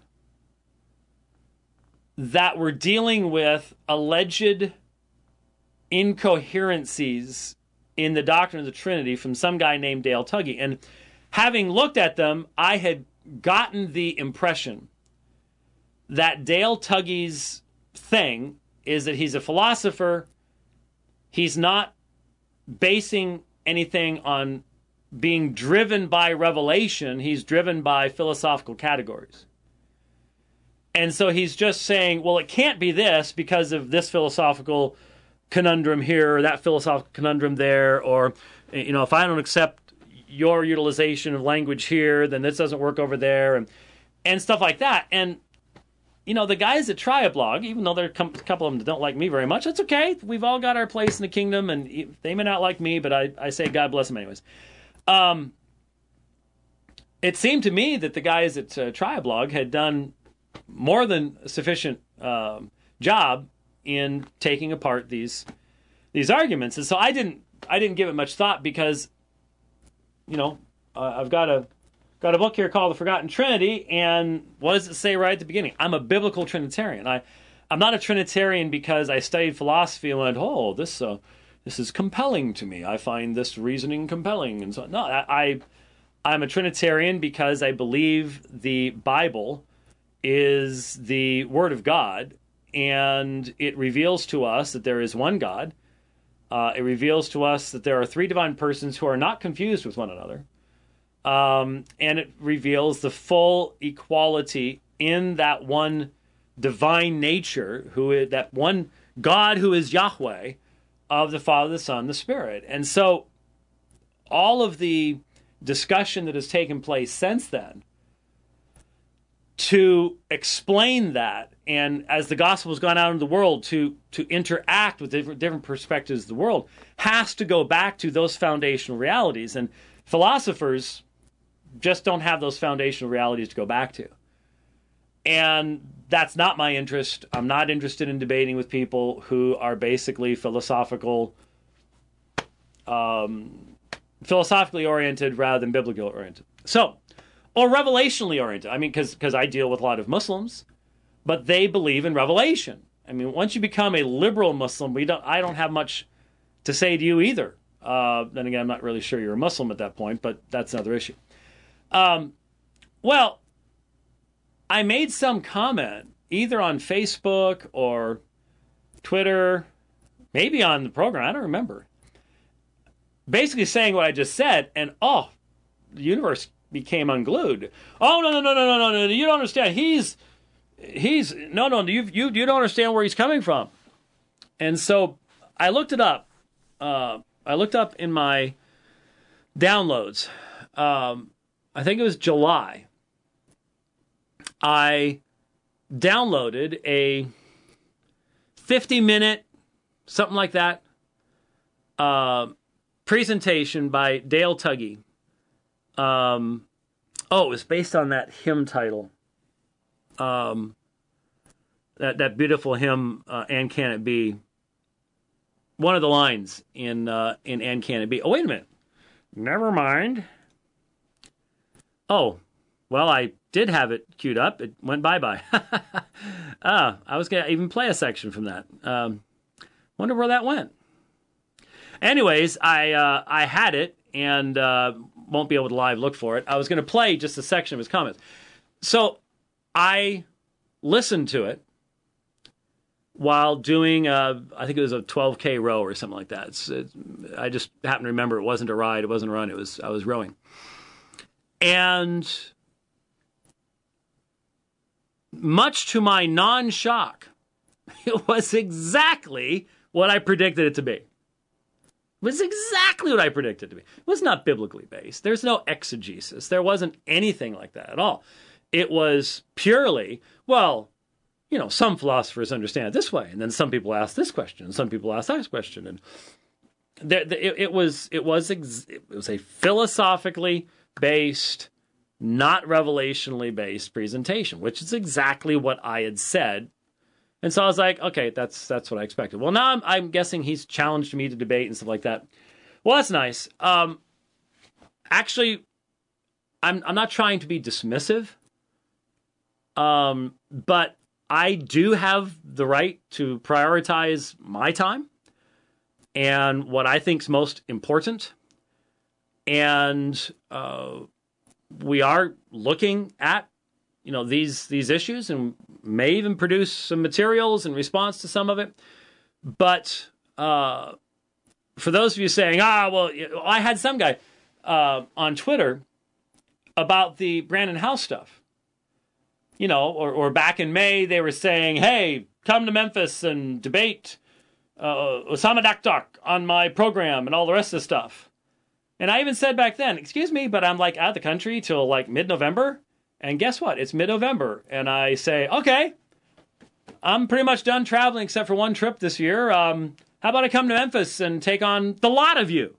that were dealing with alleged incoherencies in the doctrine of the Trinity from some guy named Dale Tuggy. And having looked at them, I had gotten the impression that Dale Tuggy's thing is that he's a philosopher. He's not basing anything on being driven by revelation. He's driven by philosophical categories. And so he's just saying, well, it can't be this because of this philosophical conundrum here, or that philosophical conundrum there, or, you know, if I don't accept your utilization of language here, then this doesn't work over there, and and stuff like that. And, you know, the guys at Triablog, even though there are a couple of them that don't like me very much, that's okay. We've all got our place in the kingdom, and they may not like me, but I, I say God bless them anyways. Um, it seemed to me that the guys at uh, Triablog had done more than a sufficient um, job in taking apart these these arguments, and so I didn't I didn't give it much thought because, you know, uh, I've got a got a book here called The Forgotten Trinity, and what does it say right at the beginning? I'm a biblical Trinitarian. I I'm not a Trinitarian because I studied philosophy and went, oh, this uh, this is compelling to me. I find this reasoning compelling, and so no, I, I I'm a Trinitarian because I believe the Bible is the Word of God, and it reveals to us that there is one God. Uh, it reveals to us that there are three divine persons who are not confused with one another. Um, and it reveals the full equality in that one divine nature, who is that one God who is Yahweh, of the Father, the Son, the Spirit. And so all of the discussion that has taken place since then to explain that, and as the gospel has gone out into the world to to interact with different, different perspectives of the world, has to go back to those foundational realities. And philosophers just don't have those foundational realities to go back to. And that's not my interest. I'm not interested in debating with people who are basically philosophical, um, philosophically oriented rather than biblically oriented. So, or revelationally oriented. I mean, because because I deal with a lot of Muslims, but they believe in revelation. I mean, once you become a liberal Muslim, we don't. I don't have much to say to you either. Uh, then again, I'm not really sure you're a Muslim at that point, but that's another issue. Um, well, I made some comment either on Facebook or Twitter, maybe on the program. I don't remember. Basically saying what I just said, and oh, the universe became unglued. Oh, no, no, no, no, no, no, no, you don't understand. He's, he's, no, no, you, you, you don't understand where he's coming from. And so I looked it up. Uh, I looked up in my downloads. Um, I think it was July. I downloaded a fifty minute, something like that, uh, presentation by Dale Tuggy. Um, oh, it was based on that hymn title. Um, that that beautiful hymn, uh, "And Can It Be?" One of the lines in uh, in "And Can It Be?" Oh, wait a minute. Never mind. Oh, well, I did have it queued up. It went bye-bye. ah, I was going to even play a section from that. Um, wonder where that went. Anyways, I uh, I had it, and uh, won't be able to live look for it. I was going to play just a section of his comments. So I listened to it while doing, a, I think it was a twelve K row or something like that. It's, it's, I just happen to remember it wasn't a ride, it wasn't a run, it was I was rowing. And much to my non-shock, it was exactly what I predicted it to be. It was exactly what I predicted it to be. It was not biblically based. There's no exegesis. There wasn't anything like that at all. It was purely, well, you know, some philosophers understand it this way, and then some people ask this question, and some people ask that question, and there, it, it was it was ex, it was a philosophically based, not revelationally based presentation, which is exactly what I had said. And so I was like, okay, that's that's what I expected. Well, now I'm, I'm guessing he's challenged me to debate and stuff like that. Well, that's nice. Um, actually, I'm I'm not trying to be dismissive, um, but I do have the right to prioritize my time and what I think is most important. And uh, we are looking at, you know, these these issues, and may even produce some materials in response to some of it. But uh, for those of you saying, ah, well, I had some guy uh, on Twitter about the Brandon House stuff. You know, or, or back in May, they were saying, hey, come to Memphis and debate uh, Osama Dakdak on my program and all the rest of the stuff. And I even said back then, excuse me, but I'm like out of the country till like mid-November. And guess what? It's mid-November. And I say, okay, I'm pretty much done traveling except for one trip this year. Um, how about I come to Memphis and take on the lot of you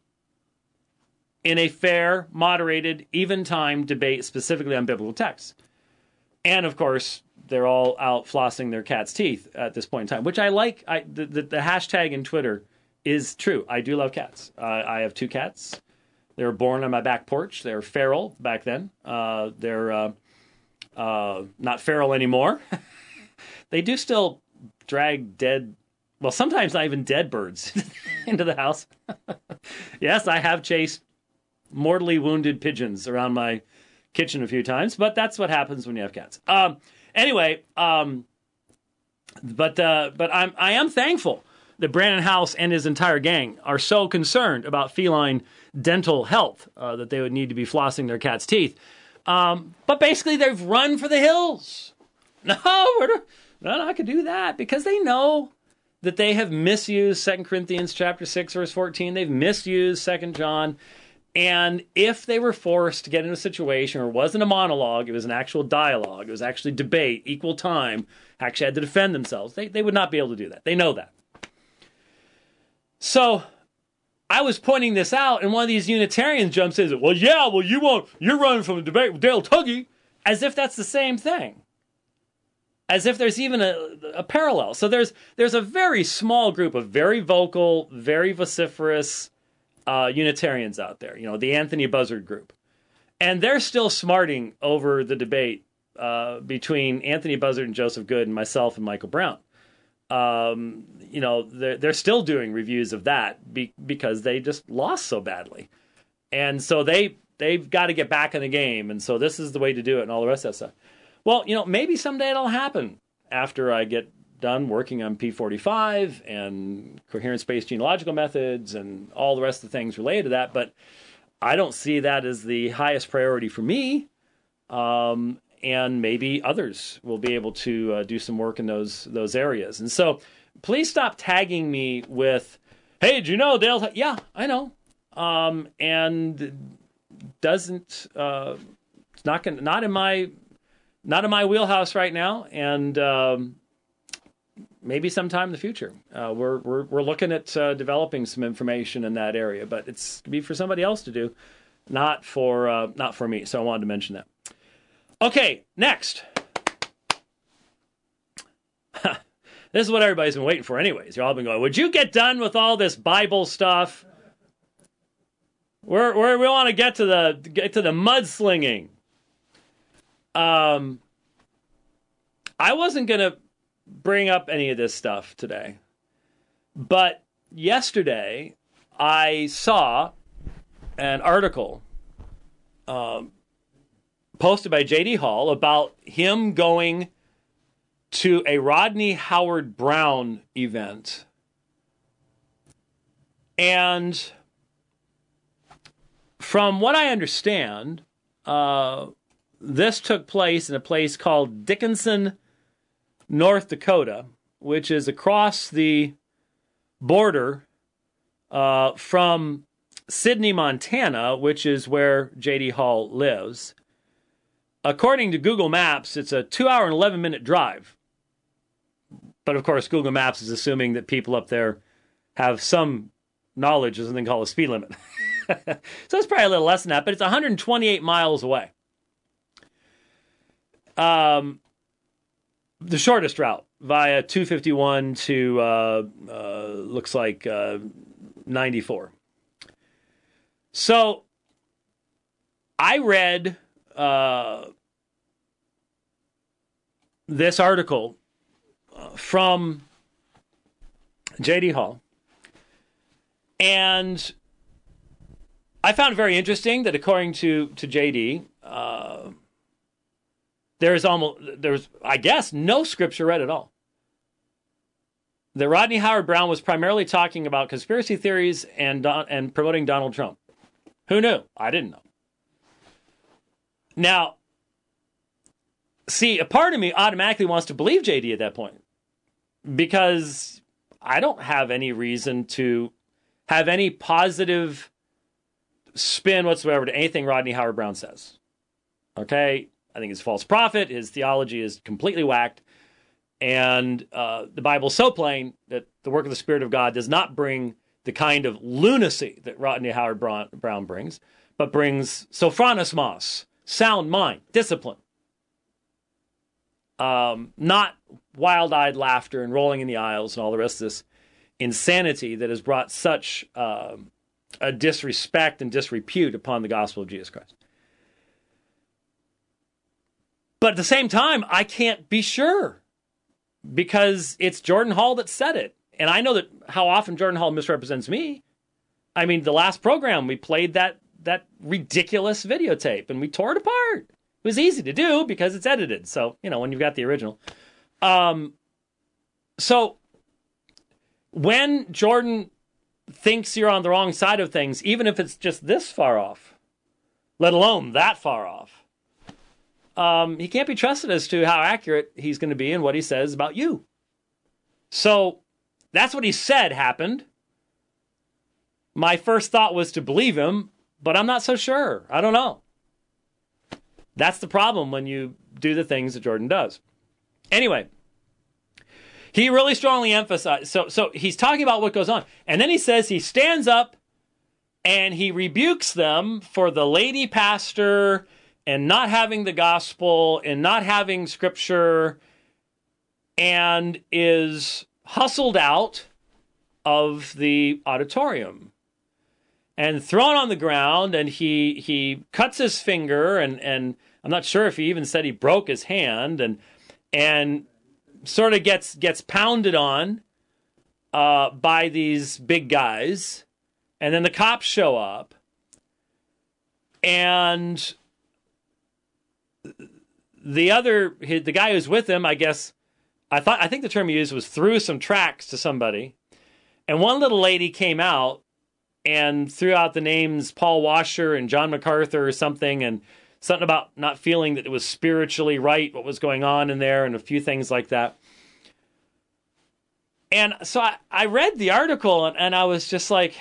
in a fair, moderated, even-time debate specifically on biblical texts? And, of course, they're all out flossing their cat's teeth at this point in time, which I like. I, the, the, the hashtag in Twitter is true. I do love cats. Uh, I have two cats. They were born on my back porch. They were feral back then. Uh, they're uh, uh, not feral anymore. They do still drag dead, well, sometimes not even dead birds into the house. Yes, I have chased mortally wounded pigeons around my kitchen a few times, but that's what happens when you have cats. Um, anyway, um, but uh, but I'm I am thankful that Brandon House and his entire gang are so concerned about feline dental health uh, that they would need to be flossing their cat's teeth. Um, but basically, they've run for the hills. No, we're not, no, no, I could do that because they know that they have misused Second Corinthians chapter six, verse fourteen. They've misused Second John. And if they were forced to get into a situation where it wasn't a monologue, it was an actual dialogue, it was actually debate, equal time, actually had to defend themselves, they, they would not be able to do that. They know that. So I was pointing this out, and one of these Unitarians jumps in and says, well, yeah, well, you won't, you're running from a debate with Dale Tuggy, as if that's the same thing. As if there's even a, a parallel. So there's there's a very small group of very vocal, very vociferous Uh, Unitarians out there, you know, the Anthony Buzzard group. And they're still smarting over the debate uh, between Anthony Buzzard and Joseph Good and myself and Michael Brown. Um, you know, they're, they're still doing reviews of that be, because they just lost so badly. And so they, they've got to get back in the game. And so this is the way to do it and all the rest of that stuff. Well, you know, maybe someday it'll happen after I get done working on P forty-five and coherence-based genealogical methods and all the rest of the things related to that, but I don't see that as the highest priority for me, um, and maybe others will be able to uh, do some work in those those areas. And so please stop tagging me with, hey, did you know Dale? Yeah, I know. Um, and doesn't, uh, it's not gonna, not in my, not in my wheelhouse right now. And, um, maybe sometime in the future. Uh, we're, we're, we're looking at uh, developing some information in that area, but it's to be for somebody else to do, not for, uh, not for me. So I wanted to mention that. Okay, next. This is what everybody's been waiting for anyways. You've all been going, would you get done with all this Bible stuff? We're, we're, we want to get to the get to the mudslinging. Um, I wasn't going to bring up any of this stuff today, but yesterday I saw an article um, posted by J D Hall about him going to a Rodney Howard Brown event. And from what I understand, uh, this took place in a place called Dickinson, North Dakota, which is across the border uh, from Sidney, Montana, which is where J D Hall lives. According to Google Maps, it's a two hour and eleven minute drive. But of course, Google Maps is assuming that people up there have some knowledge of something called a speed limit. So it's probably a little less than that, but it's one hundred twenty-eight miles away. Um, the shortest route via two fifty-one to, uh, uh, looks like uh, ninety-four. So I read uh, this article from J D Hall, and I found it very interesting that according to, to J D, uh, there's almost, there's, I guess, no scripture read at all. That Rodney Howard Brown was primarily talking about conspiracy theories and and promoting Donald Trump. Who knew? I didn't know. Now, see, a part of me automatically wants to believe J D at that point, because I don't have any reason to have any positive spin whatsoever to anything Rodney Howard Brown says. Okay? I think he's a false prophet. His theology is completely whacked. And uh, the Bible's so plain that the work of the Spirit of God does not bring the kind of lunacy that Rodney Howard Brown brings, but brings sophronismos, sound mind, discipline. Um, not wild-eyed laughter and rolling in the aisles and all the rest of this insanity that has brought such uh, a disrespect and disrepute upon the gospel of Jesus Christ. But at the same time, I can't be sure, because it's Jordan Hall that said it. And I know that how often Jordan Hall misrepresents me. I mean, the last program, we played that that ridiculous videotape, and we tore it apart. It was easy to do because it's edited. So, you know, when you've got the original. Um, so, when Jordan thinks you're on the wrong side of things, even if it's just this far off, let alone that far off, um, he can't be trusted as to how accurate he's going to be in what he says about you. So, that's what he said happened. My first thought was to believe him, but I'm not so sure. I don't know. That's the problem when you do the things that Jordan does. Anyway, he really strongly emphasized, so, so he's talking about what goes on. And then he says he stands up and he rebukes them for the lady pastor and not having the gospel and not having scripture, and is hustled out of the auditorium and thrown on the ground, and he he cuts his finger, and, and I'm not sure if he even said he broke his hand, and and sort of gets gets pounded on uh, by these big guys, and then the cops show up, and the other the guy who's with him, I guess, I thought I think the term he used was threw some tracts to somebody, and one little lady came out and threw out the names Paul Washer and John MacArthur or something, and something about not feeling that it was spiritually right what was going on in there, and a few things like that. And so I, I read the article, and, and I was just like,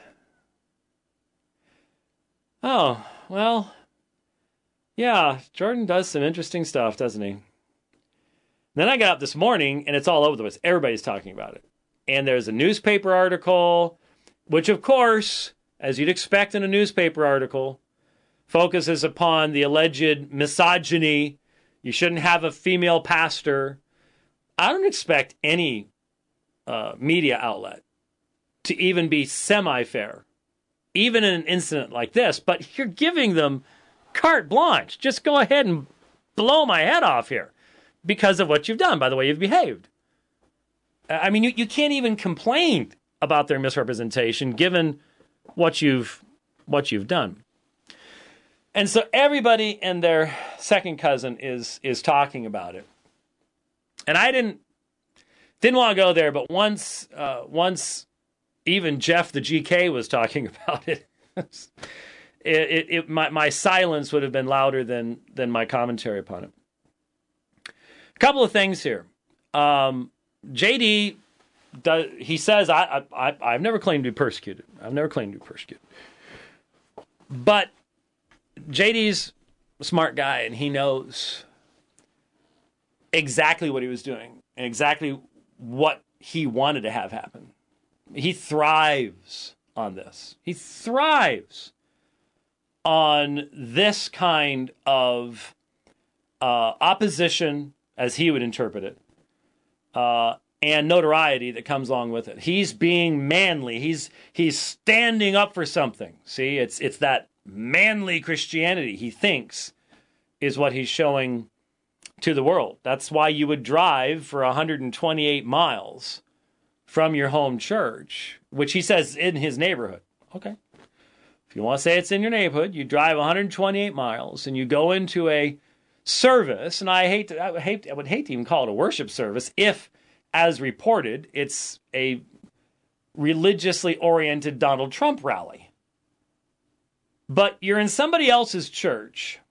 oh, well, yeah, Jordan does some interesting stuff, doesn't he? Then I got up this morning, and it's all over the place. Everybody's talking about it. And there's a newspaper article, which, of course, as you'd expect in a newspaper article, focuses upon the alleged misogyny. You shouldn't have a female pastor. I don't expect any uh, media outlet to even be semi-fair, even in an incident like this. But you're giving them carte blanche. Just go ahead and blow my head off here because of what you've done, by the way you've behaved. I mean, you, you can't even complain about their misrepresentation given what you've what you've done. And so everybody and their second cousin is is talking about it. And I didn't didn't want to go there, but once uh, once even Jeff the G K was talking about it, it, it, it my, my silence would have been louder than than my commentary upon it. A couple of things here. Um, J D, does, he says, I, I, I've never claimed to be persecuted. I've never claimed to be persecuted. But J D's a smart guy, and he knows exactly what he was doing and exactly what he wanted to have happen. He thrives on this. He thrives on this kind of uh, opposition, as he would interpret it, uh, and notoriety that comes along with it. He's being manly. He's he's standing up for something. See, it's it's that manly Christianity, he thinks, is what he's showing to the world. That's why you would drive for one hundred twenty-eight miles from your home church, which he says in his neighborhood. Okay. If you want to say it's in your neighborhood, you drive one hundred twenty-eight miles and you go into a service, and I hate to, I would hate, I would hate to even call it a worship service if, as reported, it's a religiously oriented Donald Trump rally. But you're in somebody else's church,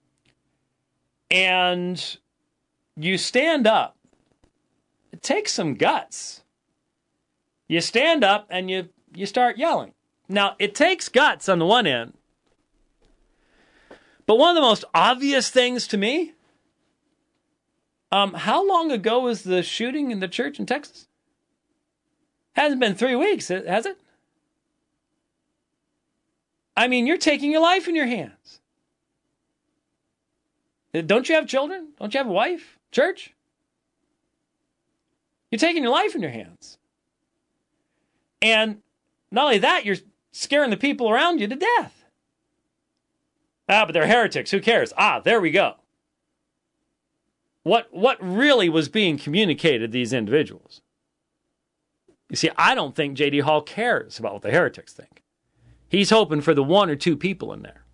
and you stand up. It takes some guts. You stand up and you, you start yelling. Now, it takes guts on the one end. But one of the most obvious things to me, um, how long ago was the shooting in the church in Texas? Hasn't been three weeks, has it? I mean, you're taking your life in your hands. Don't you have children? Don't you have a wife? Church? You're taking your life in your hands. And not only that, you're scaring the people around you to death. Ah, but they're heretics. Who cares? Ah, there we go. What, what really was being communicated to these individuals? You see, I don't think J D. Hall cares about what the heretics think. He's hoping for the one or two people in there.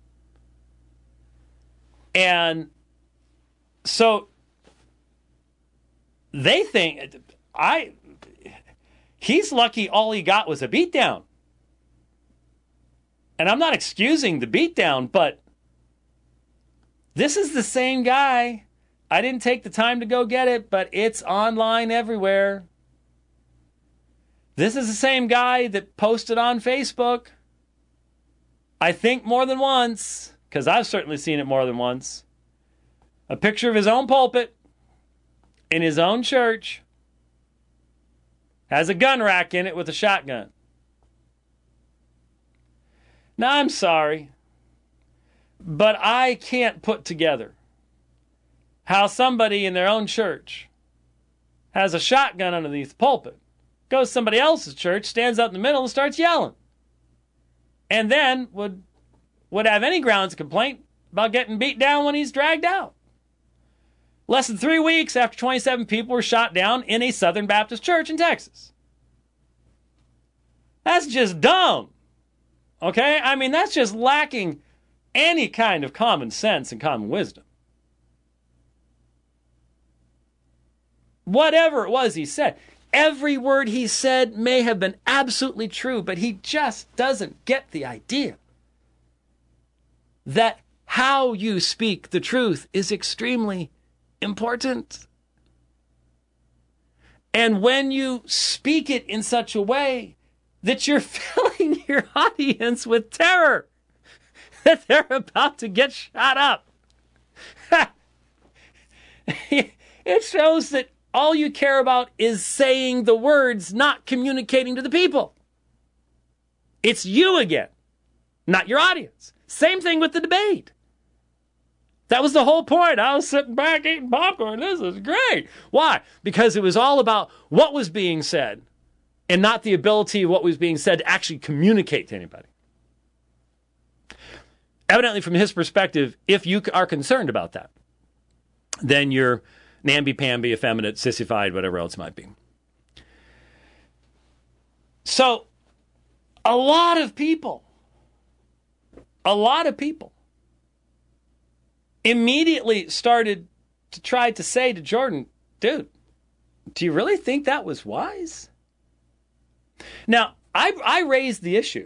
And so they think, I, he's lucky all he got was a beatdown. And I'm not excusing the beatdown, but this is the same guy. I didn't take the time to go get it, but it's online everywhere. This is the same guy that posted on Facebook, I think more than once, because I've certainly seen it more than once, a picture of his own pulpit in his own church, has a gun rack in it with a shotgun. Now, I'm sorry, but I can't put together how somebody in their own church has a shotgun underneath the pulpit, goes to somebody else's church, stands up in the middle and starts yelling, and then would would have any grounds of complaint about getting beat down when he's dragged out. Less than three weeks after twenty-seven people were shot down in a Southern Baptist church in Texas. That's just dumb. Okay? I mean, that's just lacking any kind of common sense and common wisdom. Whatever it was he said, every word he said may have been absolutely true, but he just doesn't get the idea that how you speak the truth is extremely important. And when you speak it in such a way that you're filling your audience with terror, that they're about to get shot up, it shows that all you care about is saying the words, not communicating to the people. It's you again, not your audience. Same thing with the debate. That was the whole point. I was sitting back eating popcorn. This is great. Why? Because it was all about what was being said and not the ability of what was being said to actually communicate to anybody. Evidently, from his perspective, if you are concerned about that, then you're namby-pamby, effeminate, sissified, whatever else it might be. So, a lot of people a lot of people immediately started to try to say to Jordan, dude, do you really think that was wise? Now, I, I raised the issue.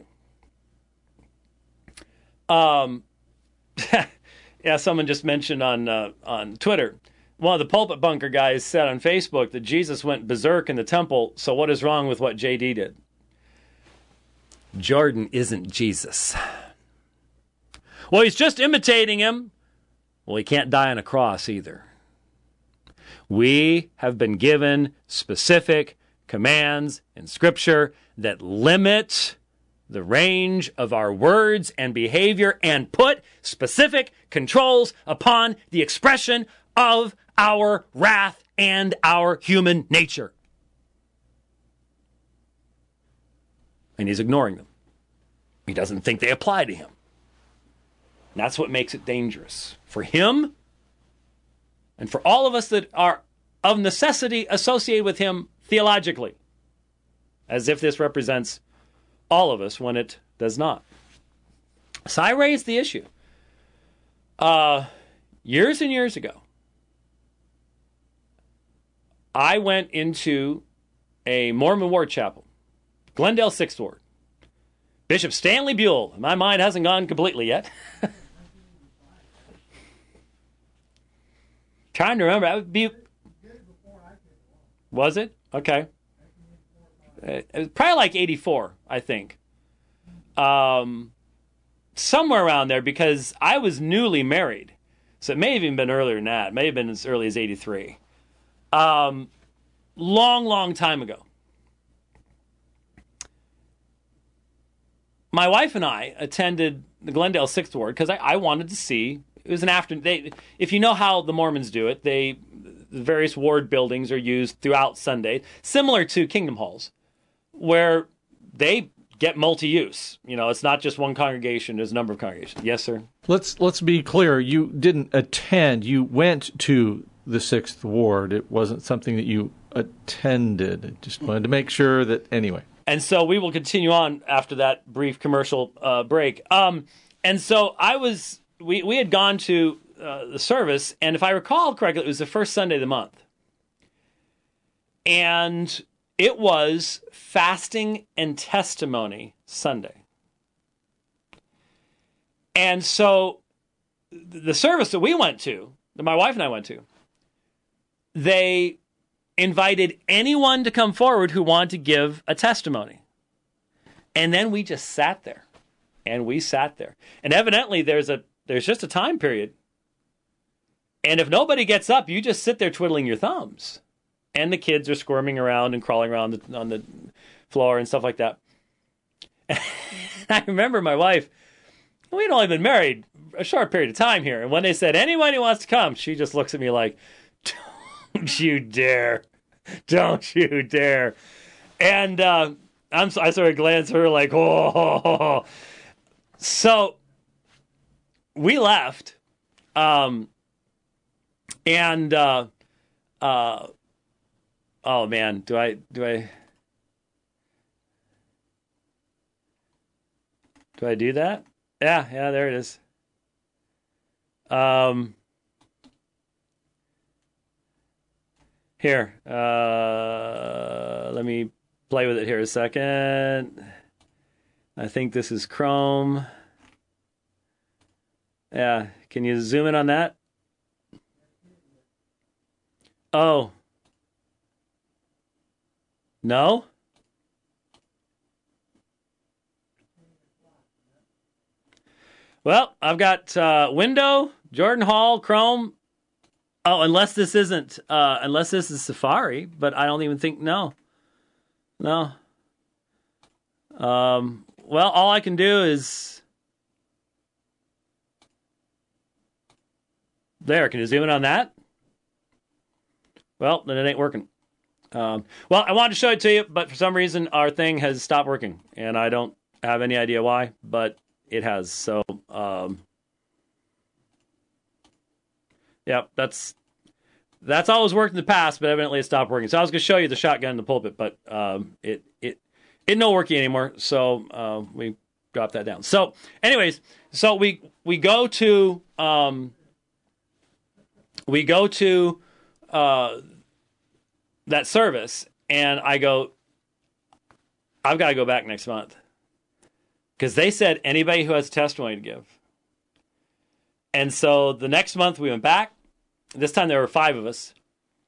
Um, yeah, someone just mentioned on uh, on Twitter, one of the Pulpit Bunker guys said on Facebook that Jesus went berserk in the temple, so what is wrong with what J D did? Jordan isn't Jesus. Well, he's just imitating him. Well, he can't die on a cross either. We have been given specific commands in Scripture that limit the range of our words and behavior and put specific controls upon the expression of our wrath and our human nature. And he's ignoring them. He doesn't think they apply to him. And that's what makes it dangerous. For him, and for all of us that are of necessity associated with him theologically, as if this represents all of us when it does not. So I raised the issue. Uh, years and years ago, I went into a Mormon ward chapel, Glendale Sixth Ward. Bishop Stanley Buell. My mind hasn't gone completely yet. Trying to remember. That would be. Was it? Okay. It was probably like eighty-four, I think. Um, somewhere around there, because I was newly married. So it may have even been earlier than that. It may have been as early as eighty-three. Um, long, long time ago. My wife and I attended the Glendale Sixth Ward because I, I wanted to see. It was an afternoon. They, if you know how the Mormons do it, they the various ward buildings are used throughout Sunday, similar to Kingdom Halls, where they get multi-use. You know, it's not just one congregation; there's a number of congregations. Yes, sir. Let's let's be clear. You didn't attend. You went to the Sixth Ward. It wasn't something that you attended. I just wanted to make sure that anyway. And so we will continue on after that brief commercial uh, break. Um, and so I was, we, we had gone to uh, the service, and if I recall correctly, it was the first Sunday of the month. And it was Fasting and Testimony Sunday. And so the service that we went to, that my wife and I went to, they invited anyone to come forward who wanted to give a testimony. And then we just sat there. And we sat there. And evidently there's a there's just a time period. And if nobody gets up, you just sit there twiddling your thumbs. And the kids are squirming around and crawling around the, on the floor and stuff like that. I remember my wife, we'd only been married a short period of time here. And when they said, anyone who wants to come, she just looks at me like, don't you dare. Don't you dare. And uh, I'm, I sort of glanced at her like, oh. So we left. Um, and, uh, uh, oh, man, do I, do I, do I do that? Yeah, yeah, there it is. Um, Here, uh, let me play with it here a second. I think this is Chrome. Yeah, can you zoom in on that? Oh. No? Well, I've got uh, Window, Jordan Hall, Chrome. Oh, unless this isn't, uh, unless this is Safari, but I don't even think, no. No. Um, well, all I can do is, there, can you zoom in on that? Well, then it ain't working. Um, well, I wanted to show it to you, but for some reason our thing has stopped working, and I don't have any idea why, but it has, so, um... yeah, that's that's always worked in the past, but evidently it stopped working. So I was going to show you the shotgun in the pulpit, but um, it it it no working anymore. So uh, we drop that down. So, anyways, so we we go to um, we go to uh, that service, and I go, I've got to go back next month because they said anybody who has a testimony to give. And so the next month we went back. This time there were five of us,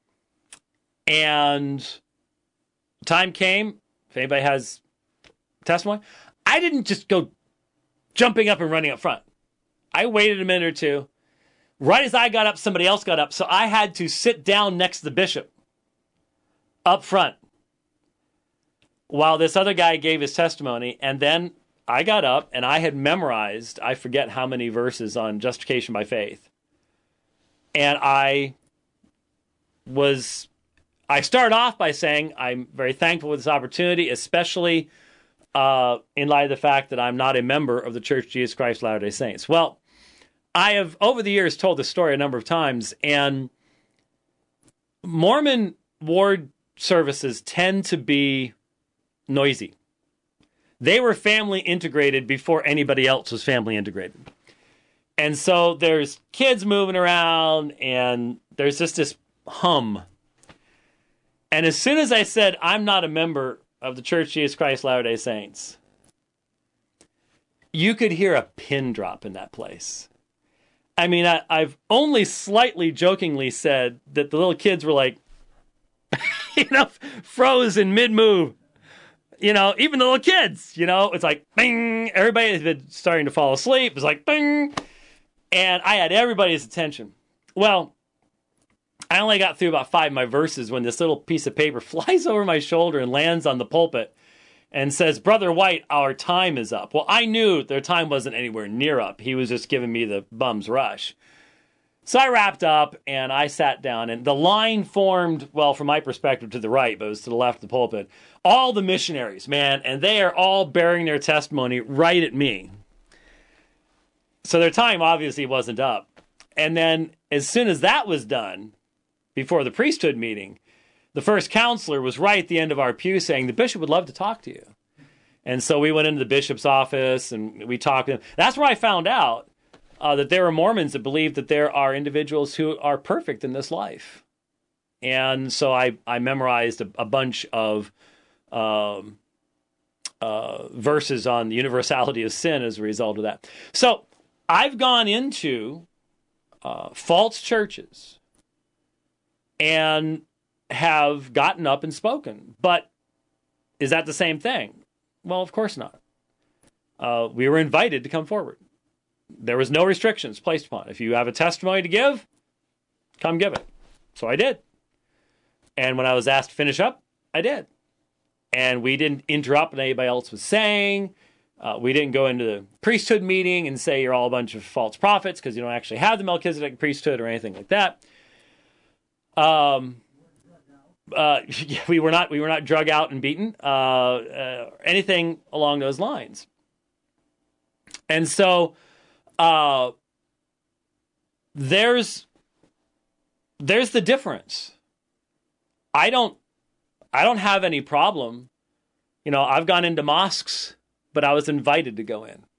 and time came. If anybody has testimony, I didn't just go jumping up and running up front. I waited a minute or two. Right as I got up, somebody else got up. So I had to sit down next to the bishop up front while this other guy gave his testimony. And then I got up and I had memorized, I forget how many verses on justification by faith. And I was, I started off by saying, I'm very thankful for this opportunity, especially uh, in light of the fact that I'm not a member of the Church of Jesus Christ of Latter-day Saints. Well, I have, over the years, told this story a number of times, and Mormon ward services tend to be noisy. They were family integrated before anybody else was family integrated. And so there's kids moving around, and there's just this hum. And as soon as I said, I'm not a member of the Church of Jesus Christ of Latter-day Saints, you could hear a pin drop in that place. I mean, I, I've only slightly jokingly said that the little kids were like, you know, froze in mid-move. You know, even the little kids, you know, it's like, bing. Everybody has been starting to fall asleep. It's like, bing. And I had everybody's attention. Well, I only got through about five of my verses when this little piece of paper flies over my shoulder and lands on the pulpit and says, Brother White, our time is up. Well, I knew their time wasn't anywhere near up. He was just giving me the bum's rush. So I wrapped up and I sat down, and the line formed, well, from my perspective to the right, but it was to the left of the pulpit. All the missionaries, man, and they are all bearing their testimony right at me. So their time obviously wasn't up. And then as soon as that was done, before the priesthood meeting, the first counselor was right at the end of our pew saying, the bishop would love to talk to you. And so we went into the bishop's office and we talked to him. That's where I found out uh, that there are Mormons that believe that there are individuals who are perfect in this life. And so I, I memorized a, a bunch of um, uh, verses on the universality of sin as a result of that. So I've gone into uh, false churches and have gotten up and spoken. But is that the same thing? Well, of course not. Uh, we were invited to come forward. There was no restrictions placed upon it. If you have a testimony to give, come give it. So I did. And when I was asked to finish up, I did. And we didn't interrupt what anybody else was saying. Uh, we didn't go into the priesthood meeting and say you're all a bunch of false prophets because you don't actually have the Melchizedek priesthood or anything like that. Um, uh, we were not we were not drug out and beaten, uh, uh, anything along those lines. And so uh, there's there's the difference. I don't I don't have any problem. You know, I've gone into mosques, but I was invited to go in.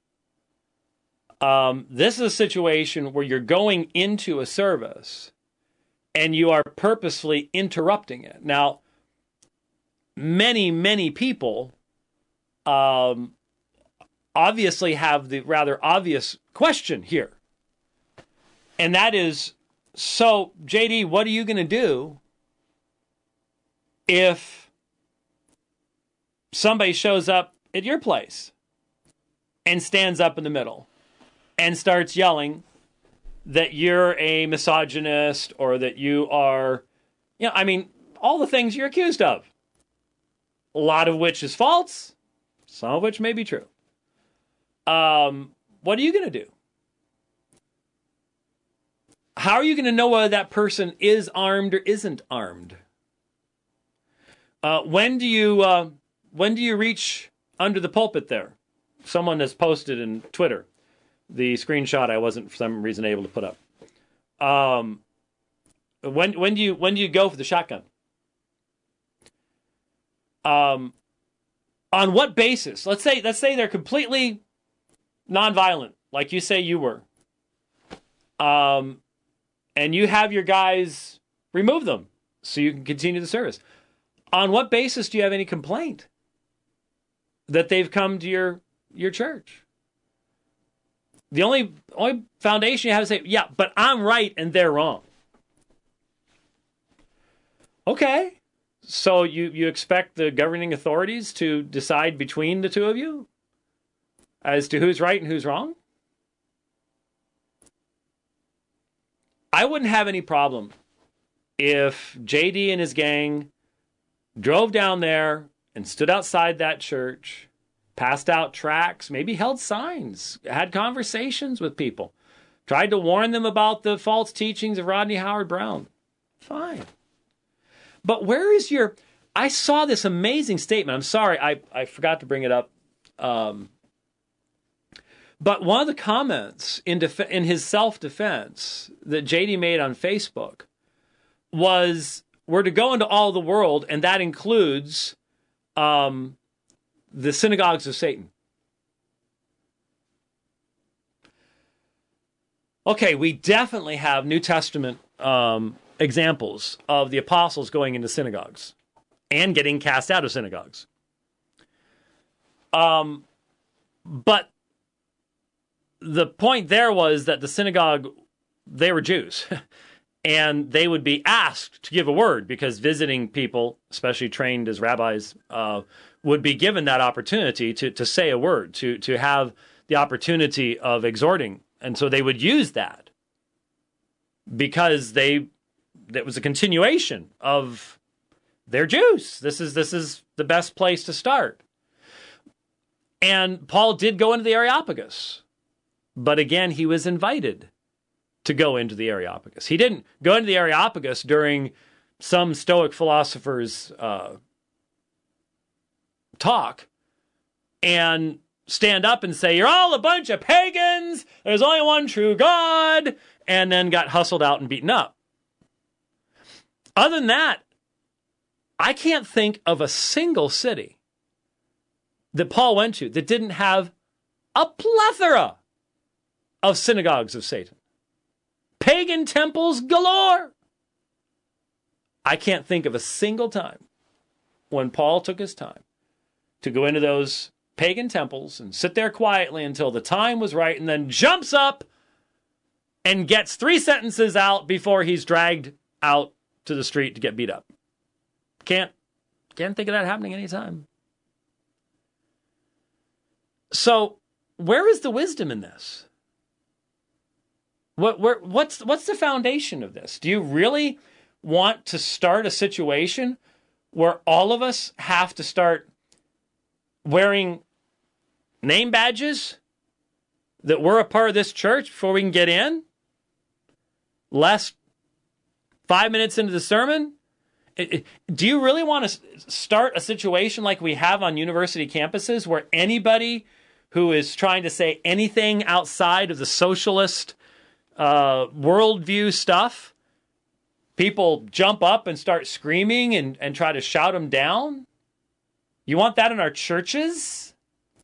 Um, this is a situation where you're going into a service and you are purposefully interrupting it. Now, many, many people um, obviously have the rather obvious question here. And that is, so, J D, what are you going to do if somebody shows up at your place and stands up in the middle and starts yelling that you're a misogynist or that you are, you know, I mean, all the things you're accused of, a lot of which is false, some of which may be true. Um, what are you going to do? How are you going to know whether that person is armed or isn't armed? Uh, when do you uh, when do you reach under the pulpit there? Someone has posted in Twitter the screenshot I wasn't for some reason able to put up. Um, when when do you when do you go for the shotgun? Um, On what basis? Let's say let's say they're completely nonviolent, like you say you were. Um, and you have your guys remove them so you can continue the service. On what basis do you have any complaint that they've come to your your church? The only only foundation you have is say, yeah, but I'm right and they're wrong. Okay. So you, you expect the governing authorities to decide between the two of you as to who's right and who's wrong? I wouldn't have any problem if J D and his gang drove down there and stood outside that church, passed out tracts, maybe held signs, had conversations with people, tried to warn them about the false teachings of Rodney Howard-Browne. Fine. But where is your... I saw this amazing statement. I'm sorry, I, I forgot to bring it up. Um, but one of the comments in, def- in his self-defense that J D made on Facebook was, we're to go into all the world, and that includes um, the synagogues of Satan. Okay, we definitely have New Testament um, examples of the apostles going into synagogues and getting cast out of synagogues. Um, but the point there was that the synagogue, they were Jews, and they would be asked to give a word because visiting people, especially trained as rabbis, uh, would be given that opportunity to, to say a word, to, to have the opportunity of exhorting. And so they would use that because they... that was a continuation of their Jews. This is this is the best place to start. And Paul did go into the Areopagus. But again, he was invited to go into the Areopagus. He didn't go into the Areopagus during some Stoic philosopher's uh, talk and stand up and say, you're all a bunch of pagans, there's only one true God, and then got hustled out and beaten up. Other than that, I can't think of a single city that Paul went to that didn't have a plethora of synagogues of Satan. Pagan temples galore. I can't think of a single time when Paul took his time to go into those pagan temples and sit there quietly until the time was right and then jumps up and gets three sentences out before he's dragged out to the street to get beat up. Can't, can't think of that happening anytime. So, where is the wisdom in this? What, where, what's, what's the foundation of this? Do you really want to start a situation where all of us have to start wearing name badges that we're a part of this church before we can get in? Lest five minutes into the sermon, it, it, do you really want to start a situation like we have on university campuses where anybody who is trying to say anything outside of the socialist uh, worldview stuff, people jump up and start screaming and, and try to shout them down? You want that in our churches?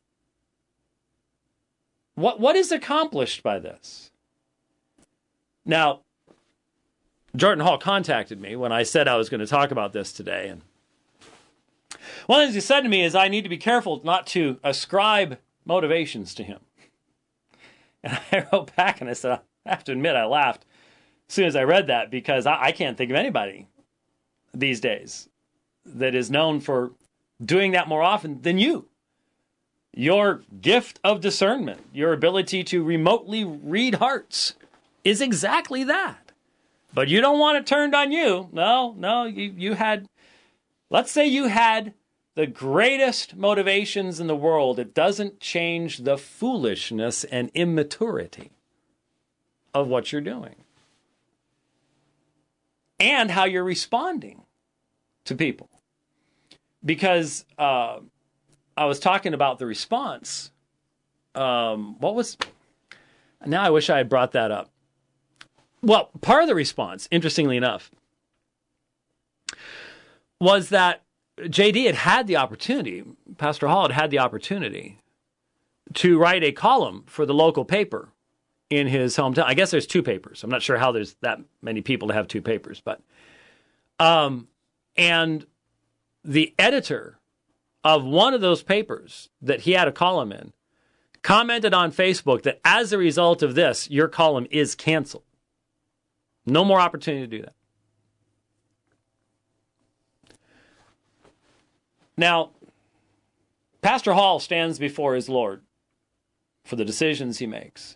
What what is accomplished by this? Now, Jordan Hall contacted me when I said I was going to talk about this today. And one of the things he said to me is I need to be careful not to ascribe motivations to him. And I wrote back and I said, I have to admit, I laughed as soon as I read that because I, I can't think of anybody these days that is known for doing that more often than you. Your gift of discernment, your ability to remotely read hearts is exactly that. But you don't want it turned on you. No, no, you, you had, let's say you had the greatest motivations in the world. It doesn't change the foolishness and immaturity of what you're doing. And how you're responding to people. Because uh, I was talking about the response. Um, what was... Now I wish I had brought that up. Well, part of the response, interestingly enough, was that J D had had the opportunity, Pastor Hall had had the opportunity to write a column for the local paper in his hometown. I guess there's two papers. I'm not sure how there's that many people to have two papers, but um, and the editor of one of those papers that he had a column in commented on Facebook that as a result of this, your column is canceled. No more opportunity to do that. Now, Pastor Hall stands before his Lord for the decisions he makes.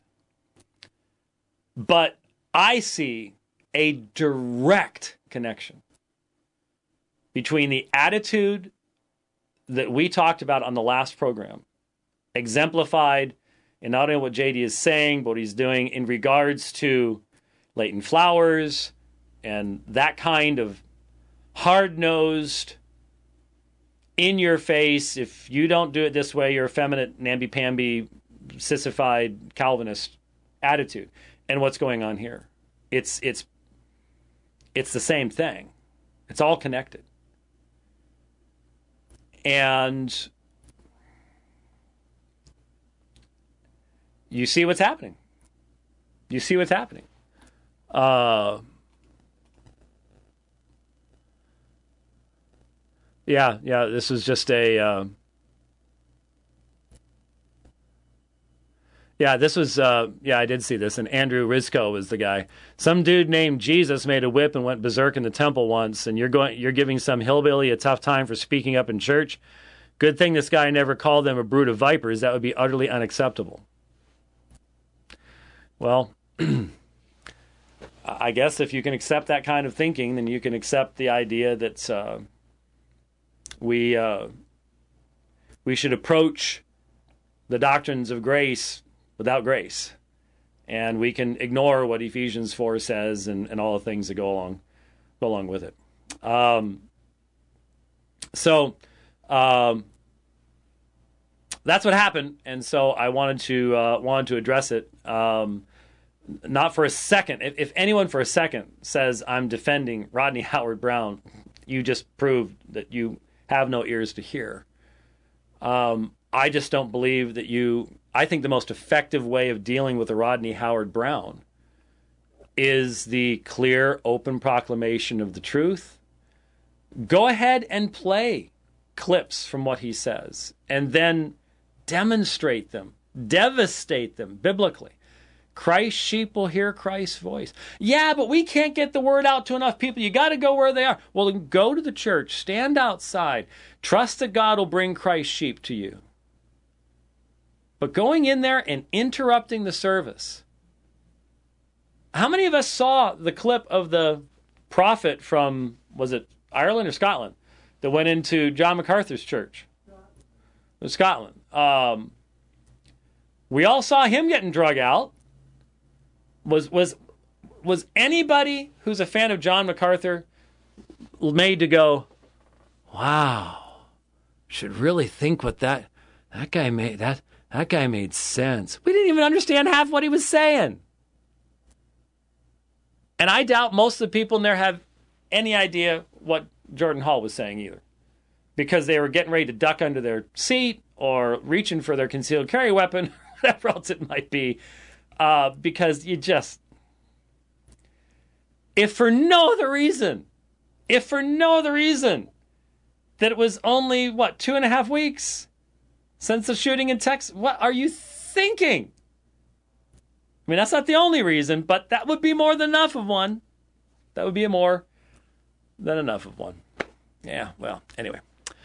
But I see a direct connection between the attitude that we talked about on the last program, exemplified in not only what J D is saying, but what he's doing in regards to Leighton Flowers and that kind of hard-nosed, in-your-face, if you don't do it this way, you're effeminate, namby-pamby, sissified Calvinist attitude. And what's going on here? It's it's it's the same thing. It's all connected. And you see what's happening. You see what's happening. Uh, yeah, yeah, this was just a... Uh, Yeah, this was, uh, yeah, I did see this, and Andrew Rizko was the guy. Some dude named Jesus made a whip and went berserk in the temple once, and you're going, you're giving some hillbilly a tough time for speaking up in church. Good thing this guy never called them a brood of vipers. That would be utterly unacceptable. Well, I guess if you can accept that kind of thinking, then you can accept the idea that uh, we uh, we should approach the doctrines of grace without grace, and we can ignore what Ephesians four says and, and all the things that go along go along with it. Um, so um, that's what happened, and so I wanted to uh, wanted to address it. Um, not for a second. If, if anyone for a second says I'm defending Rodney Howard-Browne, you just proved that you have no ears to hear. Um, I just don't believe that you... I think the most effective way of dealing with the Rodney Howard-Browne is the clear, open proclamation of the truth. Go ahead and play clips from what he says, and then demonstrate them, devastate them biblically. Christ's sheep will hear Christ's voice. Yeah, but we can't get the word out to enough people. You got to go where they are. Well, then go to the church, stand outside, trust that God will bring Christ's sheep to you. But going in there and interrupting the service. How many of us saw the clip of the prophet from, was it Ireland or Scotland, that went into John MacArthur's church? It was Scotland. Um, we all saw him getting drug out. Was was was anybody who's a fan of John MacArthur made to go, wow, should really think what that that guy made that that guy made sense. We didn't even understand half what he was saying. And I doubt most of the people in there have any idea what Jordan Hall was saying either, because they were getting ready to duck under their seat or reaching for their concealed carry weapon, whatever else it might be, uh, because you just, if for no other reason, if for no other reason that it was only, what, two and a half weeks since the shooting in Texas, what are you thinking? I mean, that's not the only reason, but that would be more than enough of one. That would be more than enough of one. Yeah, well, anyway.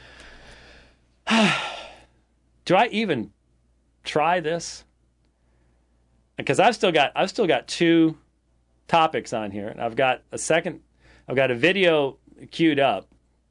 Do I even try this? Because I've still got I've still got two topics on here, and I've got a second I've got a video queued up.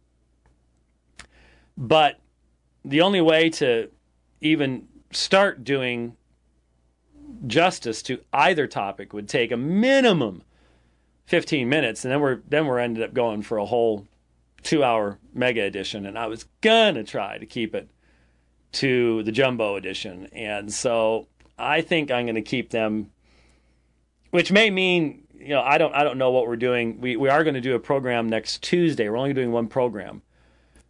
But the only way to even start doing justice to either topic would take a minimum fifteen minutes, and then we're then we're ended up going for a whole two-hour mega edition, and I was gonna try to keep it to the jumbo edition, and so I think I'm gonna keep them, which may mean, you know, I don't I don't know what we're doing. We we are going to do a program next Tuesday. We're only doing one program,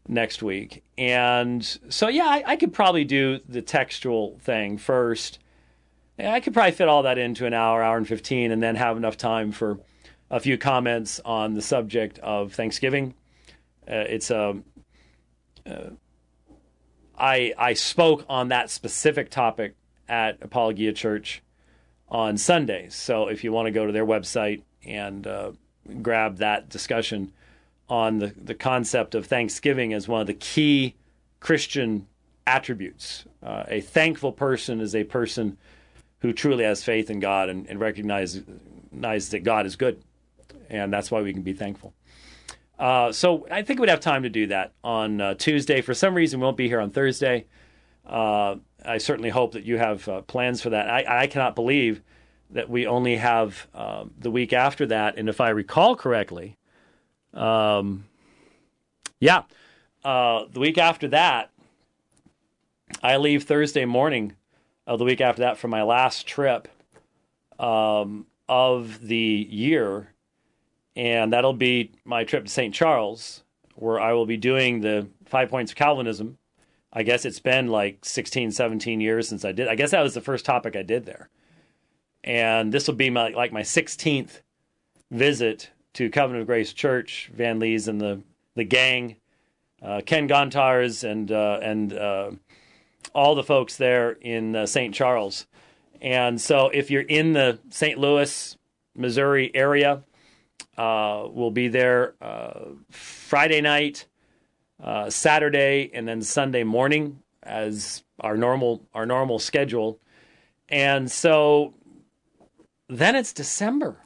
next week. And so, yeah, I, I could probably do the textual thing first. Yeah, I could probably fit all that into an hour, hour and fifteen, and then have enough time for a few comments on the subject of Thanksgiving. Uh, it's a, uh, I I spoke on that specific topic at Apologia Church on Sundays. So if you want to go to their website and uh, grab that discussion on the, the concept of Thanksgiving as one of the key Christian attributes. Uh, a thankful person is a person who truly has faith in God and, and recognizes, recognizes that God is good. And that's why we can be thankful. Uh, so I think we'd have time to do that on uh, Tuesday. For some reason, we won't be here on Thursday. Uh, I certainly hope that you have uh, plans for that. I, I cannot believe that we only have uh, the week after that. And if I recall correctly, um, yeah, uh, the week after that, I leave Thursday morning of the week after that for my last trip um, of the year. And that'll be my trip to Saint Charles, where I will be doing the Five Points of Calvinism. I guess it's been like sixteen, seventeen years since I did. I guess that was the first topic I did there. And this will be my, like my sixteenth visit to Covenant of Grace Church, Van Lees and the, the gang, uh, Ken Gontars and uh, and uh, all the folks there in uh, Saint Charles. And so if you're in the Saint Louis, Missouri area, uh, we'll be there uh, Friday night, uh, Saturday, and then Sunday morning as our normal our normal schedule. And so then it's December.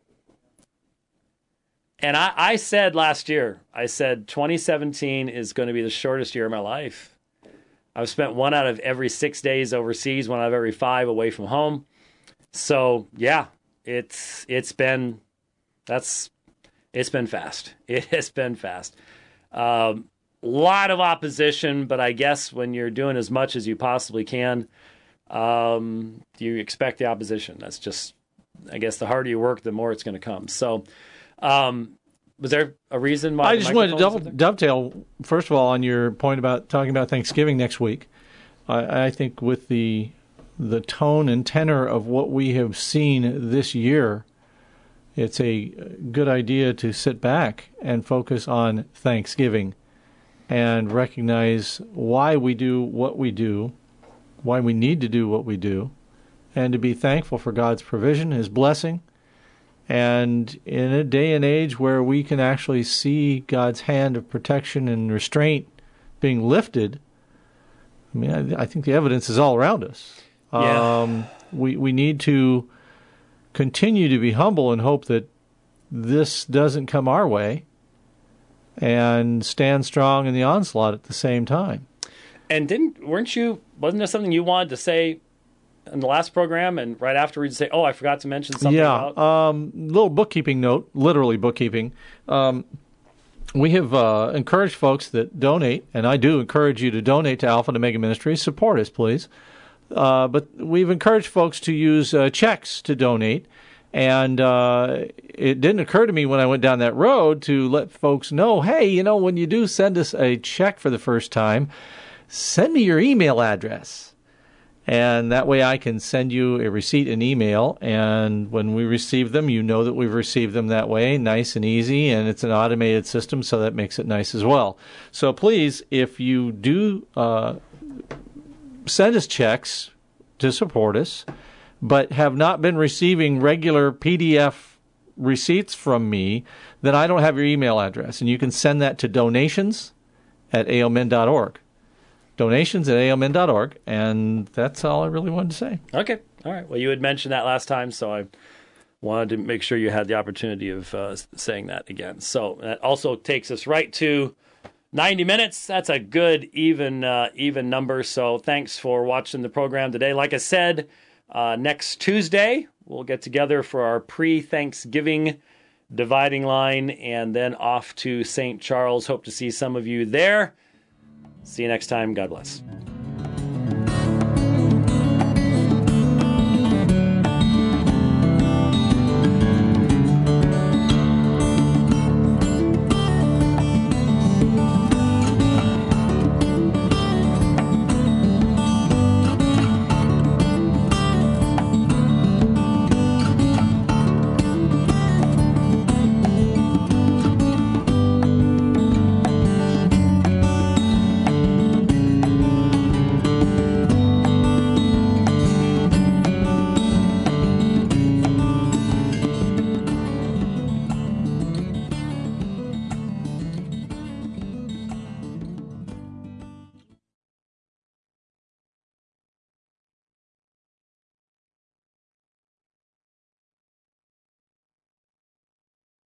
And I, I said last year, I said twenty seventeen is going to be the shortest year of my life. I've spent one out of every six days overseas, one out of every five away from home. So yeah, it's it's been that's it's been fast. It has been fast. A um, lot of opposition, but I guess when you're doing as much as you possibly can, um, you expect the opposition. That's just, I guess, the harder you work, the more it's going to come. So. Um, was there a reason why? I just wanted to double, dovetail, first of all, on your point about talking about Thanksgiving next week. I, I think with the the tone and tenor of what we have seen this year, it's a good idea to sit back and focus on Thanksgiving and recognize why we do what we do, why we need to do what we do, and to be thankful for God's provision, His blessing. And in a day and age where we can actually see God's hand of protection and restraint being lifted, I mean, I, I think the evidence is all around us. Yeah. Um, we we need to continue to be humble and hope that this doesn't come our way, and stand strong in the onslaught at the same time. And didn't weren't you? Wasn't there something you wanted to say in the last program, and right afterwards say, oh, I forgot to mention something yeah, about... Yeah, um, little bookkeeping note, literally bookkeeping. Um, we have uh, encouraged folks that donate, and I do encourage you to donate to Alpha and Omega Ministries. Support us, please. Uh, but we've encouraged folks to use uh, checks to donate, and uh, it didn't occur to me when I went down that road to let folks know, hey, you know, when you do send us a check for the first time, send me your email address. And that way I can send you a receipt and email, and when we receive them, you know that we've received them that way, nice and easy, and it's an automated system, so that makes it nice as well. So please, if you do uh, send us checks to support us, but have not been receiving regular P D F receipts from me, then I don't have your email address, and you can send that to donations at a o men dot org. Donations at a o men dot org, and that's all I really wanted to say. Okay. All right. Well, you had mentioned that last time, so I wanted to make sure you had the opportunity of uh, saying that again. So that also takes us right to ninety minutes. That's a good, even uh, even number. So thanks for watching the program today. Like I said, uh, next Tuesday, we'll get together for our pre-Thanksgiving dividing line, and then off to Saint Charles. Hope to see some of you there. See you next time. God bless.